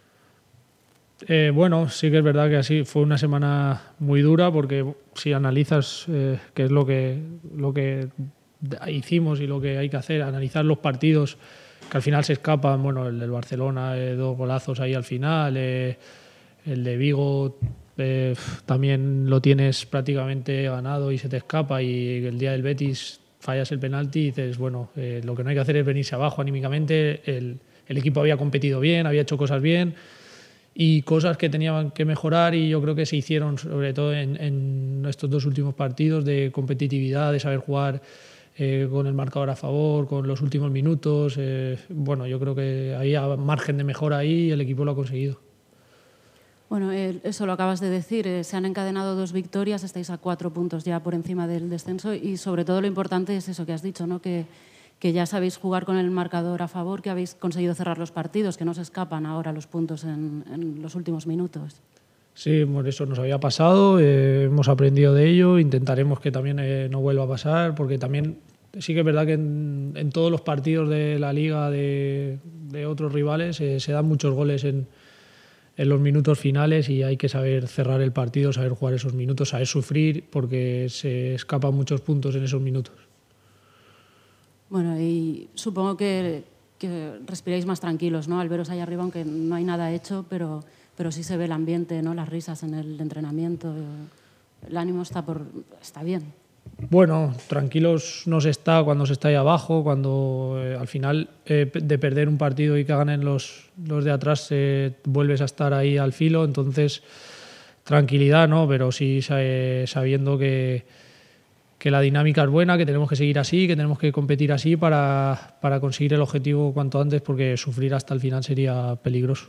Bueno, sí que es verdad que así fue una semana muy dura, porque si analizas qué es lo que hicimos y lo que hay que hacer, analizar los partidos que al final se escapan, bueno, el del Barcelona, 2 golazos ahí al final, el de Vigo también lo tienes prácticamente ganado y se te escapa, y el día del Betis fallas el penalti y dices, bueno, lo que no hay que hacer es venirse abajo anímicamente. El equipo había competido bien, había hecho cosas bien y cosas que tenían que mejorar, y yo creo que se hicieron sobre todo en estos 2 últimos partidos, de competitividad, de saber jugar con el marcador a favor, con los últimos minutos. Bueno, yo creo que había margen de mejora ahí y el equipo lo ha conseguido. Bueno, eso lo acabas de decir, se han encadenado 2 victorias, estáis a 4 puntos ya por encima del descenso, y sobre todo lo importante es eso que has dicho, ¿no? Que ya sabéis jugar con el marcador a favor, que habéis conseguido cerrar los partidos, que no se escapan ahora los puntos en los últimos minutos. Sí, por eso nos había pasado, hemos aprendido de ello, intentaremos que también no vuelva a pasar, porque también sí que es verdad que en todos los partidos de la Liga de otros rivales se dan muchos goles en los minutos finales, y hay que saber cerrar el partido, saber jugar esos minutos, saber sufrir, porque se escapan muchos puntos en esos minutos. Bueno, y supongo que respiráis más tranquilos, ¿no? Al veros ahí arriba, aunque no hay nada hecho, pero sí se ve el ambiente, ¿no? Las risas en el entrenamiento, el ánimo está bien. Bueno, tranquilos no se está cuando se está ahí abajo, cuando al final de perder un partido y que ganen los de atrás vuelves a estar ahí al filo, entonces tranquilidad, ¿no? Pero sí sabiendo que la dinámica es buena, que tenemos que seguir así, que tenemos que competir así para conseguir el objetivo cuanto antes, porque sufrir hasta el final sería peligroso.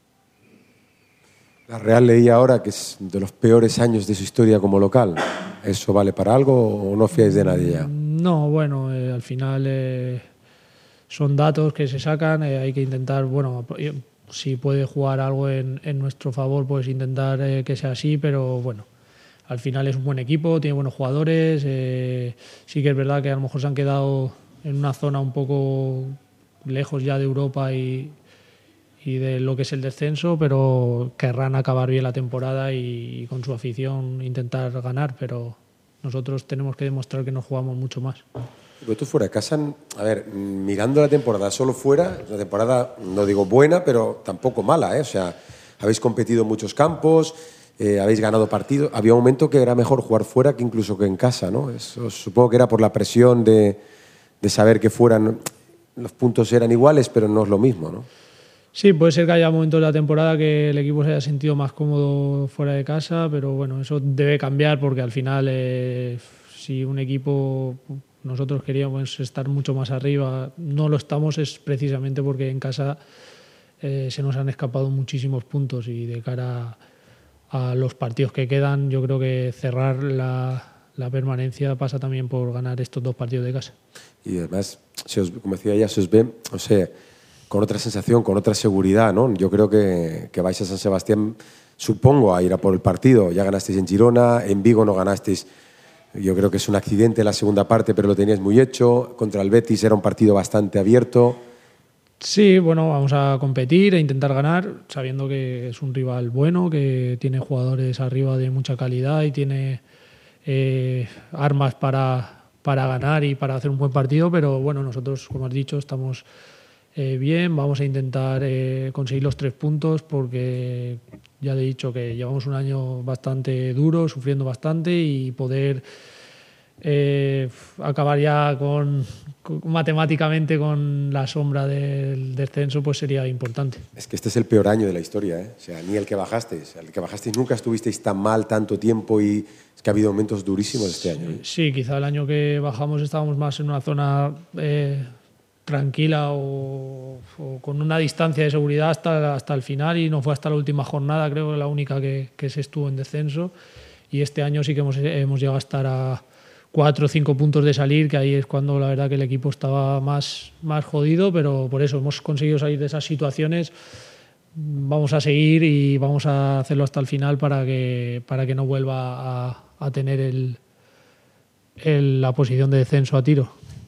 La Real leía ahora que es de los peores años de su historia como local. ¿Eso vale para algo o no fiáis de nadie ya? No, bueno, al final son datos que se sacan, hay que intentar, bueno, si puede jugar algo en nuestro favor, pues intentar que sea así, pero bueno, al final es un buen equipo, tiene buenos jugadores, sí que es verdad que a lo mejor se han quedado en una zona un poco lejos ya de Europa y de lo que es el descenso, pero querrán acabar bien la temporada y con su afición intentar ganar, pero nosotros tenemos que demostrar que nos jugamos mucho más. Pero tú fuera de casa, a ver, mirando la temporada solo fuera, una temporada, no digo buena, pero tampoco mala, ¿eh? O sea, habéis competido en muchos campos, habéis ganado partidos. Había un momento que era mejor jugar fuera que incluso que en casa, ¿no? Eso supongo que era por la presión de saber que fueran, los puntos eran iguales, pero no es lo mismo, ¿no? Sí, puede ser que haya momentos de la temporada que el equipo se haya sentido más cómodo fuera de casa, pero bueno, eso debe cambiar, porque al final si un equipo, nosotros queríamos estar mucho más arriba, no lo estamos, es precisamente porque en casa se nos han escapado muchísimos puntos, y de cara a los partidos que quedan, yo creo que cerrar la permanencia pasa también por ganar estos 2 partidos de casa. Y además, como decía ella, se os ve, o sea, con otra sensación, con otra seguridad, ¿no? Yo creo que vais a San Sebastián, supongo, a ir a por el partido. Ya ganasteis en Girona, en Vigo no ganasteis. Yo creo que es un accidente la segunda parte, pero lo teníais muy hecho. Contra el Betis era un partido bastante abierto. Sí, bueno, vamos a competir e intentar ganar, sabiendo que es un rival bueno, que tiene jugadores arriba de mucha calidad y tiene armas para ganar y para hacer un buen partido, pero bueno, nosotros, como has dicho, estamos bien, vamos a intentar conseguir los 3 puntos, porque ya te he dicho que llevamos un año bastante duro, sufriendo bastante, y poder acabar ya matemáticamente con la sombra del descenso, pues sería importante. Es que este es el peor año de la historia, ¿eh? O sea, ni el que bajasteis. El que bajasteis nunca estuvisteis tan mal tanto tiempo, y es que ha habido momentos durísimos este año, ¿eh? Sí, quizá el año que bajamos estábamos más en una zona tranquila o con una distancia de seguridad hasta el final, y no fue hasta la última jornada, creo que la única que se estuvo en descenso, y este año sí que hemos llegado a estar a 4 o 5 puntos de salir, que ahí es cuando la verdad que el equipo estaba más jodido, pero por eso hemos conseguido salir de esas situaciones. Vamos a seguir y vamos a hacerlo hasta el final para que no vuelva a tener la posición de descenso a tiro.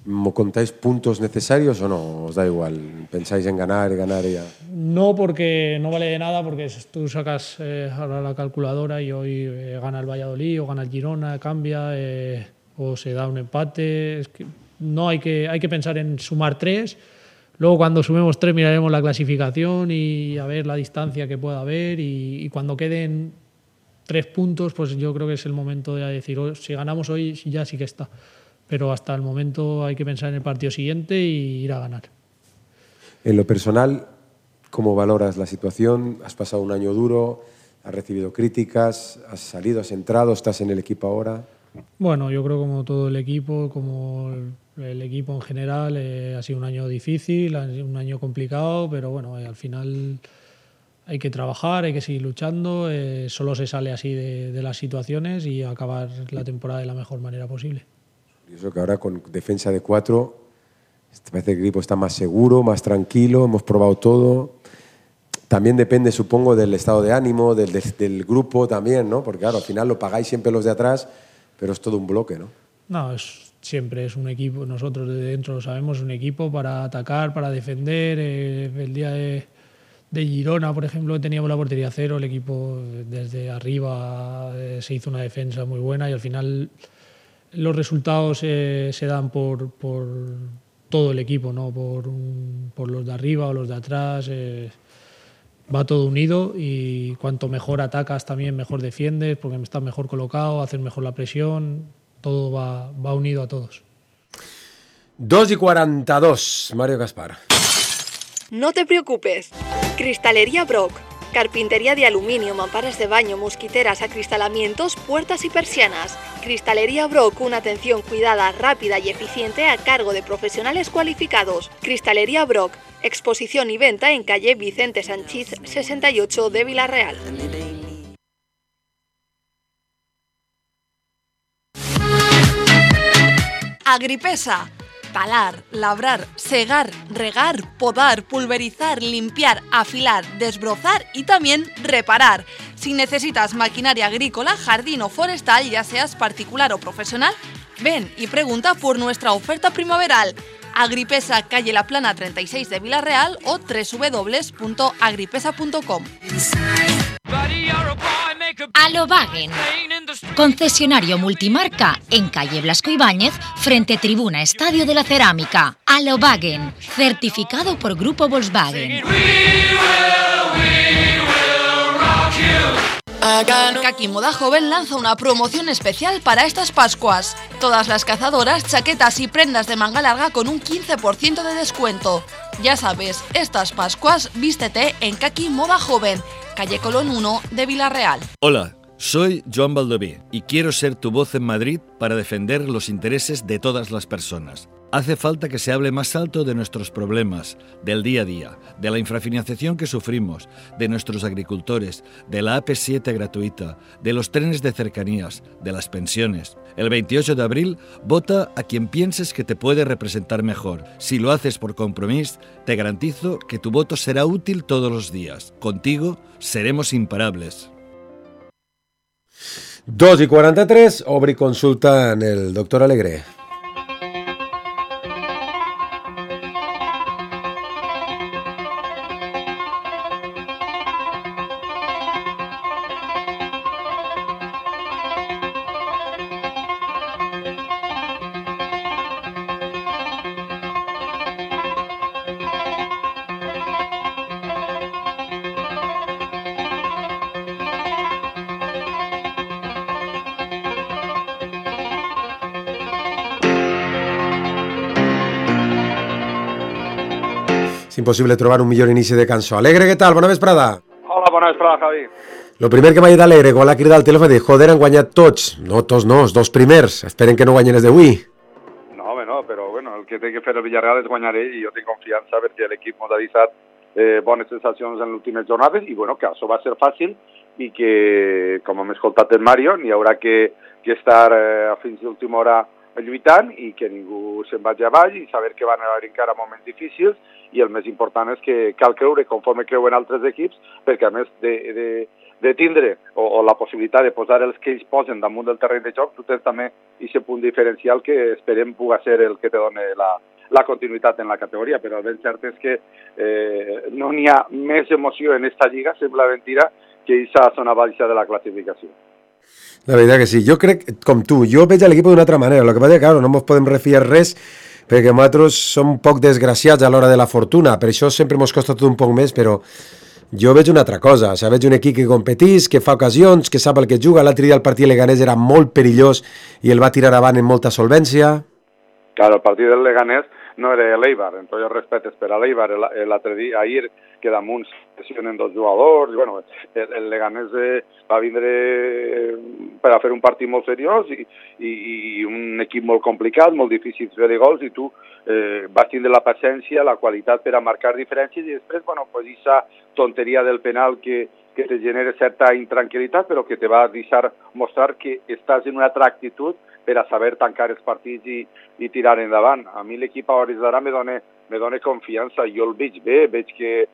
¿Contáis puntos necesarios o no? ¿Os da igual? ¿Pensáis en ganar y ganar y ya? No, porque no vale de nada, porque tú sacas ahora la calculadora y hoy gana el Valladolid o gana el Girona, cambia, o se da un empate. Es que no hay que pensar en sumar 3. Luego cuando sumemos 3 miraremos la clasificación y a ver la distancia que pueda haber, y cuando queden 3 puntos, pues yo creo que es el momento de decir, si ganamos hoy ya sí que está. Pero hasta el momento hay que pensar en el partido siguiente y ir a ganar. En lo personal, ¿cómo valoras la situación? Has pasado un año duro, has recibido críticas, has salido, has entrado, estás en el equipo ahora. Bueno, yo creo como todo el equipo, como el equipo en general, ha sido un año difícil, un año complicado, pero bueno, al final hay que trabajar, hay que seguir luchando, solo se sale así de las situaciones y acabar la temporada de la mejor manera posible. Yo creo que ahora con defensa de 4, parece que el equipo está más seguro, más tranquilo, hemos probado todo. También depende, supongo, del estado de ánimo, del grupo también, ¿no? Porque claro, al final lo pagáis siempre los de atrás, pero es todo un bloque, ¿no? No, siempre es un equipo, nosotros desde dentro lo sabemos, es un equipo para atacar, para defender. El día de Girona, por ejemplo, teníamos la portería 0, el equipo desde arriba se hizo una defensa muy buena y al final los resultados se dan por todo el equipo, no por los de arriba o los de atrás. Va todo unido y cuanto mejor atacas también mejor defiendes, porque estás mejor colocado, haces mejor la presión, todo va unido a todos. 2:42, Mario Gaspar. No te preocupes. Cristalería Brock. Carpintería de aluminio, mamparas de baño, mosquiteras, acristalamientos, puertas y persianas. Cristalería Brock, una atención cuidada, rápida y eficiente a cargo de profesionales cualificados. Cristalería Brock, exposición y venta en calle Vicente Sanchís 68 de Villarreal. Agripesa. Talar, labrar, segar, regar, podar, pulverizar, limpiar, afilar, desbrozar y también reparar. Si necesitas maquinaria agrícola, jardín o forestal, ya seas particular o profesional, ven y pregunta por nuestra oferta primaveral. Agripesa, calle La Plana 36 de Villarreal o www.agripesa.com. Alobagen, concesionario multimarca en calle Blasco Ibáñez, frente Tribuna Estadio de la Cerámica. Alobagen, certificado por Grupo Volkswagen. Kaki Moda Joven lanza una promoción especial para estas Pascuas. Todas las cazadoras, chaquetas y prendas de manga larga con un 15% de descuento. Ya sabes, estas Pascuas vístete en Kaki Moda Joven, calle Colón 1 de Villarreal. Hola, soy Joan Baldoví y quiero ser tu voz en Madrid para defender los intereses de todas las personas. Hace falta que se hable más alto de nuestros problemas, del día a día, de la infrafinanciación que sufrimos, de nuestros agricultores, de la AP7 gratuita, de los trenes de cercanías, de las pensiones. El 28 de abril, vota a quien pienses que te puede representar mejor. Si lo haces por compromiso, te garantizo que tu voto será útil todos los días. Contigo seremos imparables. 2:43, obri consulta en el doctor Alegre. És impossible trobar un millor inici de cançó. Alegre, què tal? Bona vesprada. Hola, bona vesprada, Javi. Lo primer que m'ha dit Alegre, quan l'ha cridat al telèfon, dic, joder, han guanyat tots. No, tots no, els dos primers. Esperen que no guanyen els d'avui. No, home, no, però bueno, el que té que fer el Villarreal és guanyar ell i jo tinc confiança perquè l'equip m'ha avisat bones sensacions en les últimes jornades i bueno, que això va ser fàcil i que, com hem escoltat el Mario, n'hi haurà que estar fins a l'última hora lluitant i que ningú se'n vagi avall i saber que van haver encara moments difícils i el més important és que cal creure conforme creuen altres equips perquè a més de tindre o la possibilitat de posar els que ells posen damunt del terreny de joc, tu tens també aquest punt diferencial que esperem pugui ser el que te doni la continuïtat en la categoria, però el ben cert és que no n'hi ha més emoció en esta lliga, sembla mentira, que aquesta zona baixa de la classificació. La veritat que sí, jo crec, com tu, jo veig l'equip d'una altra manera, el que passa és que, claro, no ens podem refiar res, perquè nosaltres som un poc desgraciats a l'hora de la fortuna, per això sempre ens costa tot un poc més, però jo veig una altra cosa, o sigui, veig un equip que competís, que fa ocasions, que sap el que juga. L'altre dia el partit Leganés era molt perillós i el va tirar avant amb molta solvència. Claro, el partit del Leganés no era l'Eibar, amb tots els respectes per a l'Eibar, l'altre dia, ahir, que damunt lesionen dos jugadors, i bueno, el Leganés va vindre per a fer un partit molt seriós i un equip molt complicat, molt difícil fer de gols, i tu vas tindre la paciència, la qualitat per a marcar diferències, i després, bueno, pues aquesta tonteria del penal que te genera certa intranquil·litat, però que te va deixar mostrar que estàs en una altra actitud per a saber tancar els partits i tirar endavant. A mi l'equip a hores d'ara me dona confiança, jo el veig bé, veig que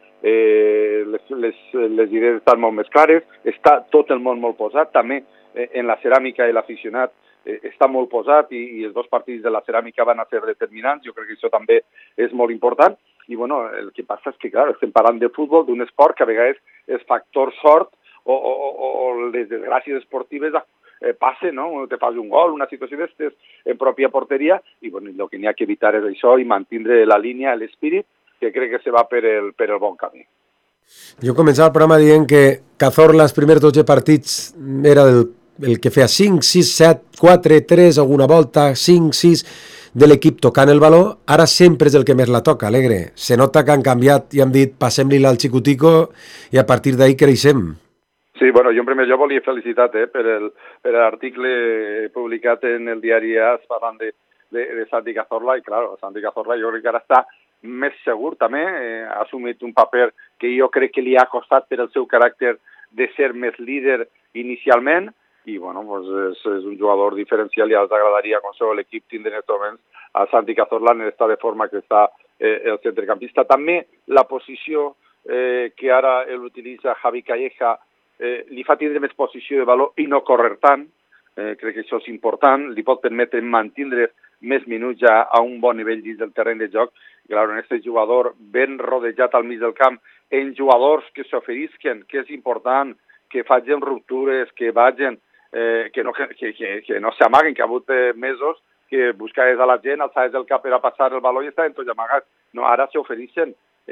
les idees estan molt més clares, està tot el món molt posat, també en la ceràmica i l'aficionat està molt posat i els dos partits de la ceràmica van a ser determinants, jo crec que això també és molt important, i bueno, el que passa és que, clar, estem parlant de futbol, d'un esport que a vegades és factor sort o les desgràcies esportives passen, no? Te fas un gol, una situació d'estes en pròpia porteria, i bueno, el que n'hi ha que evitar és això i mantindre la línia, l'espírit, que crec que se va per el bon camí. Jo començava el programa dient que Cazorla els primers 12 partits era el que feia 5, 6, 7, 4, 3, alguna volta, 5, 6 de l'equip tocant el baló, ara sempre és el que més la toca, Alegre. Se nota que han canviat i han dit passem-li al xicutico i a partir d'ahí creixem. Sí, bueno, jo en primer lloc volia felicitar per l'article publicat en el diari AS parlant de Santi Cazorla, i clar, Santi Cazorla jo crec que ara està més segur també, ha assumit un paper que jo crec que li ha costat per el seu caràcter de ser més líder inicialment, i bueno, pues és un jugador diferencial i els agradaria conseguir l'equip tindre en aquests moments a Santi Cazorla en l'estat de forma que està el centrecampista. També la posició que ara l'utilitza Javi Calleja li fa tindre més posició de valor i no córrer tant, crec que això és important, li pot permetre mantindre més minuts ja a un bon nivell dins del terreny de joc. Claro, en aquest jugador ben rodejat al mig del camp, en jugadors que s'oferisquen, que és important, que facin ruptures, que vagin, que no s'amaguen, que ha hagut mesos que buscaves a la gent, alçaves el cap per a passar el baló i estaven tots amagats. No, ara s'ofereixen,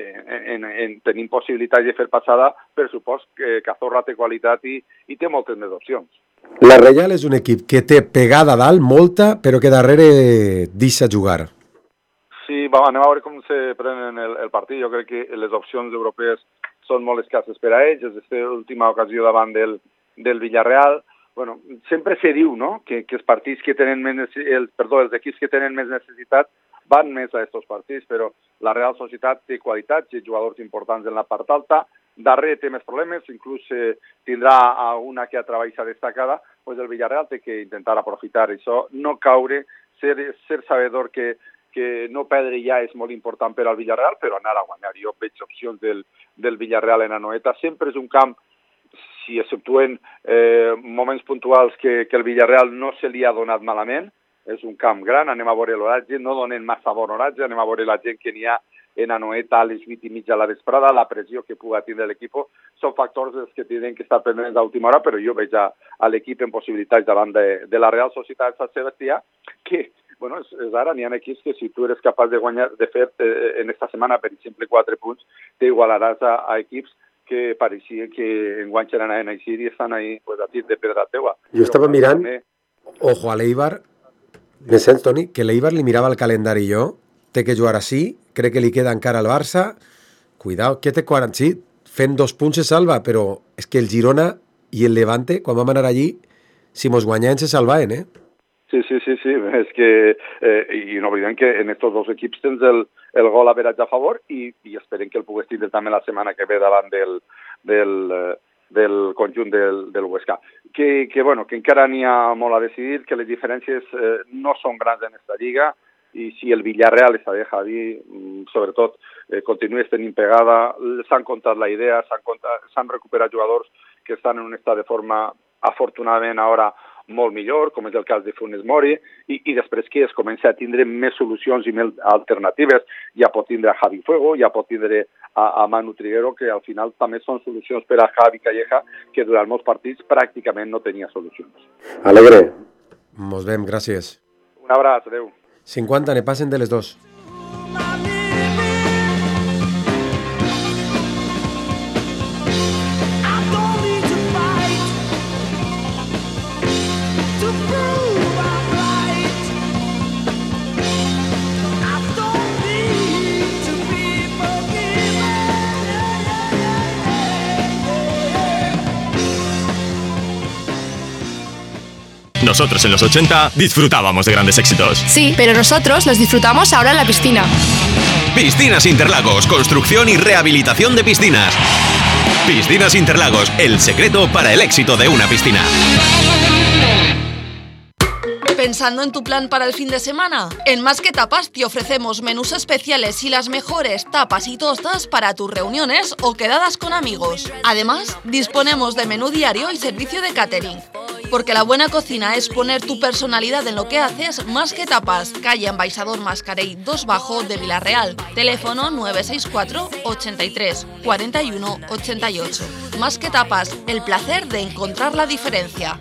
tenim possibilitats de fer passada, per supost que Cazorla té qualitat i té moltes més opcions. La Reial és un equip que té pegada a dalt, molta, però que darrere deixa jugar. Sí, anem a veure com se prenen el partit. Jo crec que les opcions europees són molt escasses per a ells. És l'última ocasió davant del Villarreal. Bueno, sempre se diu, no?, que els partits que tenen els equips que tenen més necessitat van més a aquests partits, però la Real Societat té qualitats i jugadors importants en la part alta, darrere té més problemes, inclús tindrà una que a treballar destacada, doncs el Villarreal té que intentar aprofitar això, no caure, ser sabedor que no perdre ja és molt important per al Villarreal, però anar a guanyar. Jo veig opcions del Villarreal en Anoeta, sempre és un camp, si exceptuen moments puntuals que el Villarreal no se li ha donat malament, és un camp gran, anem a veure l'horatge, no donen massa bon horatge, anem a veure la gent que n'hi ha en Anoeta a les 8:30 a la vesprada, la pressió que pugui tindre l'equip, són factors que tenen que estar pendents d'última hora, però jo veig a l'equip en possibilitats davant de la Real Societat Sant Sebastià, que, bueno, és ara, n'hi ha equips que si tu eres capaç de guanyar, de fer en esta setmana, per exemple, 4 punts, t'igualaràs a equips que pareixia que enguany anaven a eixir i estan ahí pues, a tir de pedra teua. Jo estava mirant, ojo a l'Eibar, me sents, Toni, que l'Eibar li mirava el calendari jo, té que jugar així, crec que li queda encara al Barça, cuidao, que té 40, sí, fent 2 punts se salva, però és que el Girona i el Levante, quan vam anar allí, si mos guanyaven se salvaven, eh? Sí, és que, i no oblidem que en estos dos equips tens el gol average a favor i esperem que el pugues tindre també la setmana que ve davant del conjunt del Huesca. Que encara n'hi ha molt a decidir, que les diferències no són grans en esta lliga i si el Villarreal, esta de Javi, sobretot, continua tenint pegada, s'han contat la idea, s'han recuperat jugadors que estan en un estat de forma, afortunadament, ara molt millor, com és el cas de Funes Mori, i després que es comença a tindre més solucions i més alternatives. Ja pot tindre a Javi Fuego, ja pot tindre a Manu Triguero, que al final també són solucions per a Javi Calleja, que durant molts partits pràcticament no tenia solucions. Alegre. Mos vem, gràcies. Un abraç, adeu. 50 ne passen de les 2. Nosotros en los 80 disfrutábamos de grandes éxitos. Sí, pero nosotros los disfrutamos ahora en la piscina. Piscinas Interlagos, construcción y rehabilitación de piscinas. Piscinas Interlagos, el secreto para el éxito de una piscina. ¿Pensando en tu plan para el fin de semana? En Más que Tapas te ofrecemos menús especiales y las mejores tapas y tostas para tus reuniones o quedadas con amigos. Además, disponemos de menú diario y servicio de catering. Porque la buena cocina es poner tu personalidad en lo que haces. Más que Tapas, calle Embaixador Mascarell 2 Bajo de Vila-real. Teléfono 964 83 41 88. Más que Tapas, el placer de encontrar la diferencia.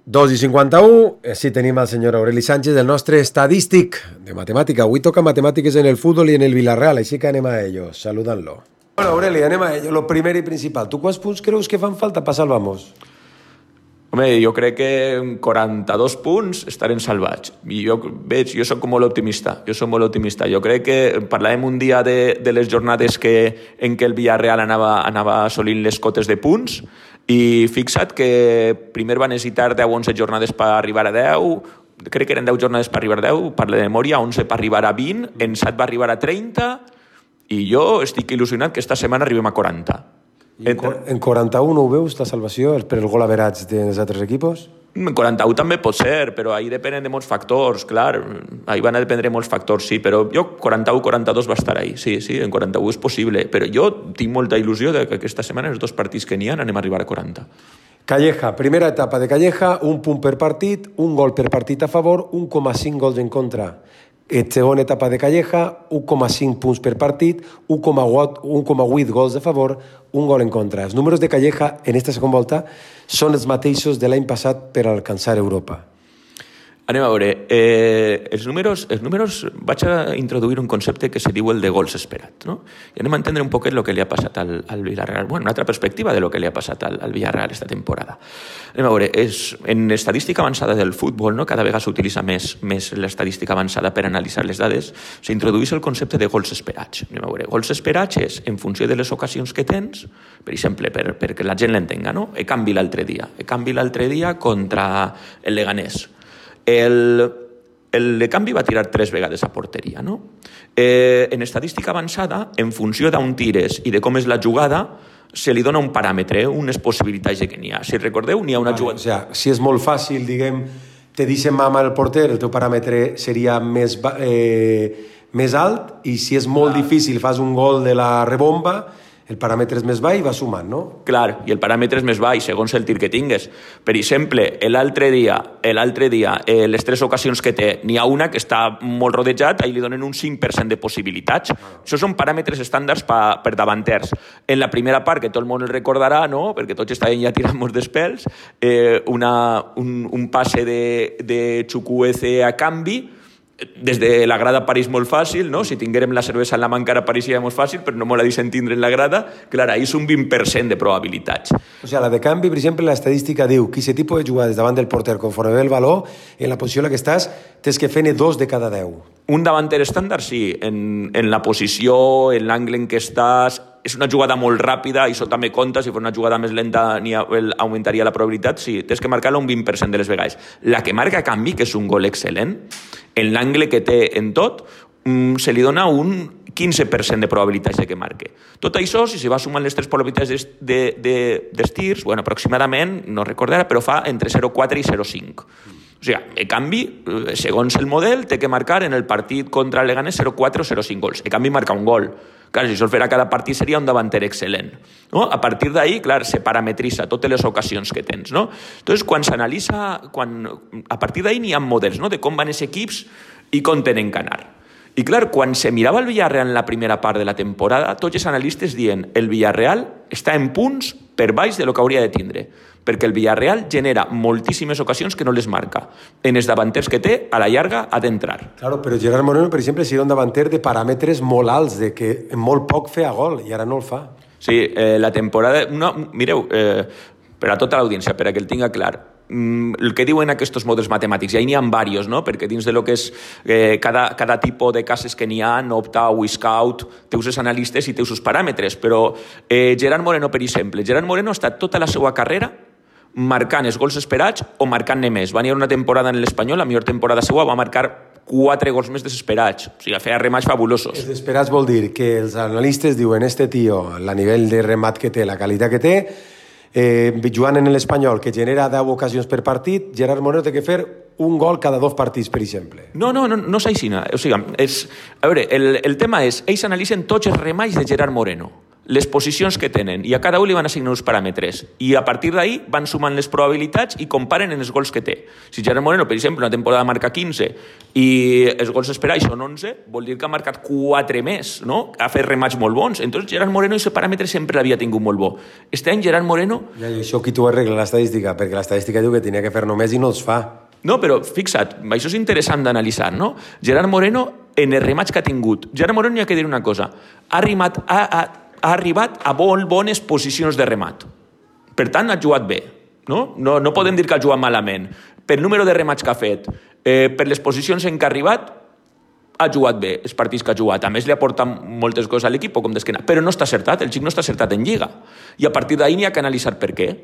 2:51, així tenim el senyor Aureli Sánchez, el nostre estadístic de matemàtica. Avui toca matemàtiques en el fútbol i en el Villarreal, així que anem a ello, saludant-lo. Bueno, Aureli, anem a ello, lo primer i principal. Tu quants punts creus que fan falta per salvar-nos? Home, jo crec que en 42 punts estarem salvats. I jo soc molt optimista. Jo crec que parlàvem un dia de les jornades en què el Villarreal anava assolint les cotes de punts, i fixa't que primer va necessitar 10 o 11 jornades per arribar a 10, crec que eren 10 jornades per arribar a 10, parlo de memòria, 11 per arribar a 20, en 7 va arribar a 30, i jo estic il·lusionat que esta setmana arribem a 40. En 41 ho veus, la salvació, per el gol average dels altres equipos? En 41 també pot ser, però ahí depenen de molts factors, clar. Ahí van a dependre molts factors, sí, però jo 41-42 va estar ahí, sí, en 41 és possible, però jo tinc molta il·lusió de que aquesta setmana, els 2 partits que n'hi ha, anem a arribar a 40. Calleja, primera etapa de Calleja, 1 punt per partit, 1 gol per partit a favor, 1,5 gols en contra. Segona etapa de Calleja, 1,5 punts per partit, 1,8 gols a favor, 1 gol en contra. Els números de Calleja en esta segona volta són els mateixos de l'any passat per alcançar Europa. Anem a veure, els números, vaig a introduir un concepte que se diu el de gols esperat, no? I anem a entendre un poquet el que li ha passat al Villarreal, bueno, una altra perspectiva de lo que li ha passat al Villarreal esta temporada. Anem a veure, en estadística avançada del futbol, no? Cada vegada s'utilitza més l'estadística avançada per analitzar les dades, s'introdueix el concepte de gols esperats. Anem a veure, gols esperats és en funció de les ocasions que tens, per exemple, perquè la gent l'entenga, no? Canvi l'altre dia contra el Leganés. El de canvi va tirar 3 vegades a porteria, no? En estadística avançada, en funció d'on tires i de com és la jugada, se li dona un paràmetre, unes possibilitats de que n'hi ha. Si recordeu, n'hi ha una jugada... O sigui, si és molt fàcil, diguem, te deixen mà amb el porter, el teu paràmetre seria més alt, i si és molt difícil, fas un gol de la rebomba, el paràmetre és més baix i va sumant, no? Clar, i el paràmetre és més baix segons el tir que tingues. Per exemple, l'altre dia, les 3 ocasions que té, n'hi ha una que està molt rodejat, ahí li donen un 5% de possibilitats. Això són paràmetres estàndards per davanters. En la primera part, que tot el món el recordarà, no? Perquè tots estaven ja tirant molts d'espels, un passe de Chukwueze a canvi, des de la grada pareix molt fàcil, no? Si tinguérem la cervesa en la mà encara pareixia molt fàcil, però no me la deixen tindre en la grada, clar, ahí és un 20% de probabilitats. O sigui, la de canvi, per exemple, l'estadística diu que aquest tipus de jugades davant del porter, conforme ve el valor, en la posició en la que estàs, tens que fer-ne 2 de cada 10. Un davanter estàndard, sí, en la posició, en l'angle en què estàs, és una jugada molt ràpida, i això també compta, si fos una jugada més lenta augmentaria la probabilitat, sí, tens que marcar-la un 20% de les vegades. La que marca canvi, que és un gol excel·lent, en l'angle que té en tot, se li dona un 15% de probabilitats de que marque. Tot això, si se va sumant les 3 probabilitats dels tirs, bueno, aproximadament, no recordo ara, però fa entre 0,4 i 0,5. O sigui, en canvi, segons el model, té que marcar en el partit contra el Leganés 0-4 o 0-5 gols. En canvi, marca un gol. Clar, si això el farà cada partit seria un davanter excel·lent. No? A partir d'ahí, clar, se parametritza totes les ocasions que tens. No? Entonces, quan s'analitza... A partir d'ahí n'hi ha models, no? De com van els equips i com tenen que anar. I clar, quan se mirava el Villarreal en la primera part de la temporada, tots els analistes diuen el Villarreal està en punts per baix de lo que hauria de tindre, perquè el Villarreal genera moltíssimes ocasions que no les marca. En els davanters que té, a la llarga ha d'entrar. Claro, però Gerard Moreno, per exemple, era un davanter de paràmetres molt alts, de que molt poc feia gol, i ara no el fa. Sí, la temporada... No, mireu, per a tota l'audiència, per a que el tinga clar, el que diuen aquests models matemàtics, i ahí n'hi ha diversos, no? Perquè dins de lo que és cada tipus de cases que n'hi ha, Opta o Scout, té els analistes i té els paràmetres, però Gerard Moreno, per exemple, Gerard Moreno ha estat tota la seva carrera marcant els gols esperats o marcant-ne més. Va anar una temporada en l'Espanyol, la millor temporada seva, va marcar 4 gols més desesperats. O sigui, feia remats fabulosos. Els desesperats vol dir que els analistes diuen este tio, a nivell de remat que té, la qualitat que té, jugant en l'Espanyol, que genera 10 ocasions per partit, Gerard Moreno té que fer un gol cada 2 partits, per exemple. No és així. O sigui, a veure, el tema és, ells analitzen tots els remats de Gerard Moreno, les posicions que tenen, i a cada un li van assignar uns paràmetres, i a partir d'ahí van sumant les probabilitats i comparen en els gols que té. Si Gerard Moreno, per exemple, una temporada marca 15 i els gols esperats són 11, vol dir que ha marcat 4 més, no? Ha fet remats molt bons. Entonces Gerard Moreno i aquest paràmetre sempre l'havia tingut molt bo. Este any Gerard Moreno... Ja, i això qui t'ho arregla, l'estadística? Perquè l'estadística diu que tenia que fer només i no els fa. No, però fixa't, això és interessant d'analitzar, no? Gerard Moreno, en els remats que ha tingut, Gerard Moreno hi ha que dir una cosa, ha arribat a molt bones posicions de remat. Per tant, ha jugat bé. No podem dir que ha jugat malament. Per número de remats que ha fet, per les posicions en què ha arribat, ha jugat bé els partits que ha jugat. A més, li aporta moltes coses a l'equip, com d'esquena. Però no està acertat, el xic no està acertat en Lliga. I a partir d'ahí n'hi ha que analitzar per què.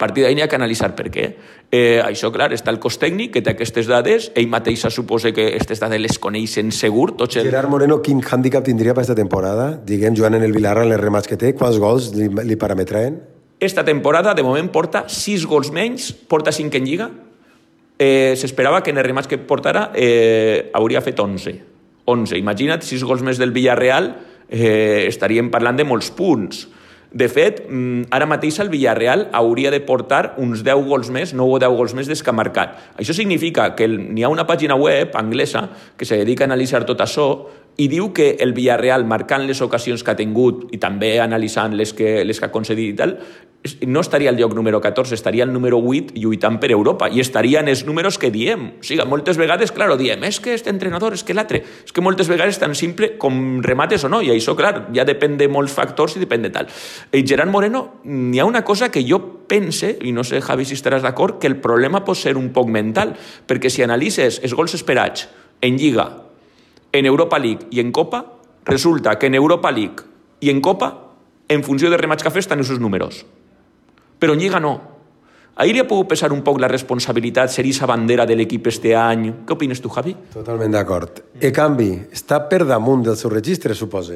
Això, clar, està el cos tècnic, que té aquestes dades, ell mateix suposa que aquestes dades les coneixen segur. Gerard Moreno, quin hàndicap tindria per aquesta temporada? Diguem, jugant en el Villarreal, en els remats que té, quants gols li parametraen? Esta temporada, de moment, porta 6 gols menys, porta 5 en Lliga. S'esperava que en els remats que portara hauria fet 11. Imagina't, 6 gols més del Villarreal, estaríem parlant de molts punts. De fet, ara mateix el Villarreal hauria de portar uns 10 gols més, 9 o 10 gols més des que ha marcat. Això significa que n'hi ha una pàgina web anglesa que se dedica a analitzar tot això i diu que el Villarreal, marcant les ocasions que ha tingut i també analitzant les que ha concedit i tal, no estaria al lloc número 14, estaria al número 8 lluitant per Europa, i estaria en els números que diem. O sigui, moltes vegades, claro, diem, és que este entrenador, és que l'altre, és que moltes vegades tan simple com remates o no, i això, clar, ja depèn de molts factors i depèn de tal. Gerard Moreno, n'hi ha una cosa que jo pense, i no sé, Javi, si estaràs d'acord, que el problema pot ser un poc mental, perquè si analitzes els gols esperats en Lliga, en Europa League i en Copa, resulta que en Europa League i en Copa, en funció de remats que ha fet, estan els seus números. Però en Lliga no. Ahir li ha pogut pesar un poc la responsabilitat, ser esa bandera de l'equip este any. Què opines tu, Javi? Totalment d'acord. Canvi, està per damunt del seu registre, suposa?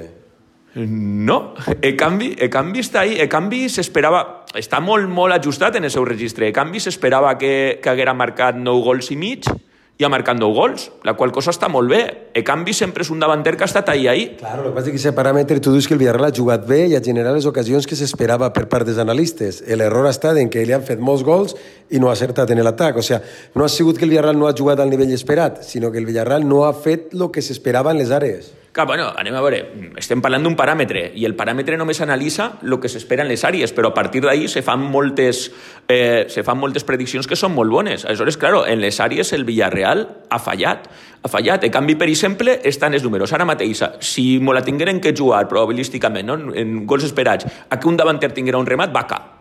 No, Canvi està ahí. Canvi s'esperava... Està molt ajustat en el seu registre. Canvi s'esperava que haguera marcat 9 gols i mig i ha marcat 9 gols, la qual cosa està molt bé. Canvi sempre és un davanter que ha estat ahí. Claro, el que passa és que aquest paràmetre, tu dius que el Villarreal ha jugat bé i ha generat les ocasions que s'esperava per part dels analistes. L'error ha estat en que li han fet molts gols i no ha acertat en l'atac. O sigui, no ha sigut que el Villarreal no ha jugat al nivell esperat, sinó que el Villarreal no ha fet el que s'esperava en les àrees. Clar, bueno, anem a veure, estem parlant d'un paràmetre i el paràmetre només analitza el que s'espera en les àrees, però a partir d'ahí se fan moltes prediccions que són molt bones. Aleshores, claro, en les àrees el Villarreal ha fallat. En canvi, per exemple, estan els números. Ara mateix, si me la tingueren que jugar probabilísticament, no? En gols esperats, a que un davanter tinguera un remat,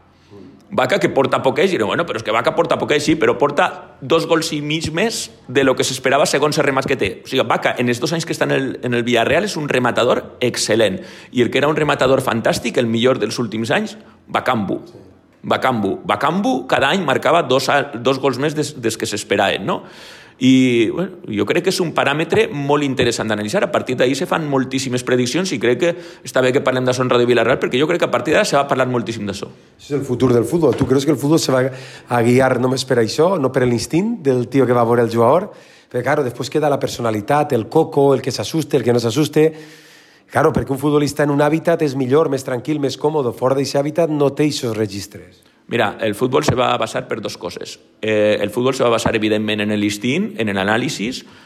Vaca que porta poquets, i bueno, però és que Vaca porta poquets, sí, però porta 2 gols i mig més de lo que s'esperava segons els remats que té. O sigui, Vaca, en els 2 anys que està en el Villarreal, és un rematador excel·lent. I el que era un rematador fantàstic, el millor dels últims anys, Bakambu. Bakambu cada any marcava 2 gols més des que s'esperaven, no? I bueno, jo crec que és un paràmetre molt interessant d'analitzar. A partir d'ahir se fan moltíssimes prediccions i crec que està bé que parlem d'això en Ràdio Vilareal, perquè jo crec que a partir d'ara se va parlar moltíssim d'això. És el futur del futbol. Tu creus que el futbol se va a guiar només per això, no per l'instint del tio que va veure el jugador? Perquè, claro, després queda la personalitat, el coco, el que s'assuste, el que no s'assuste. Claro, perquè un futbolista en un hàbitat és millor, més tranquil, més còmode. Fora d'aquest hàbitat no té aquests registres. Mira, el fútbol se va a basar per dos coses. El fútbol se va a basar, evidentment, en l'instint, en l'anàlisi,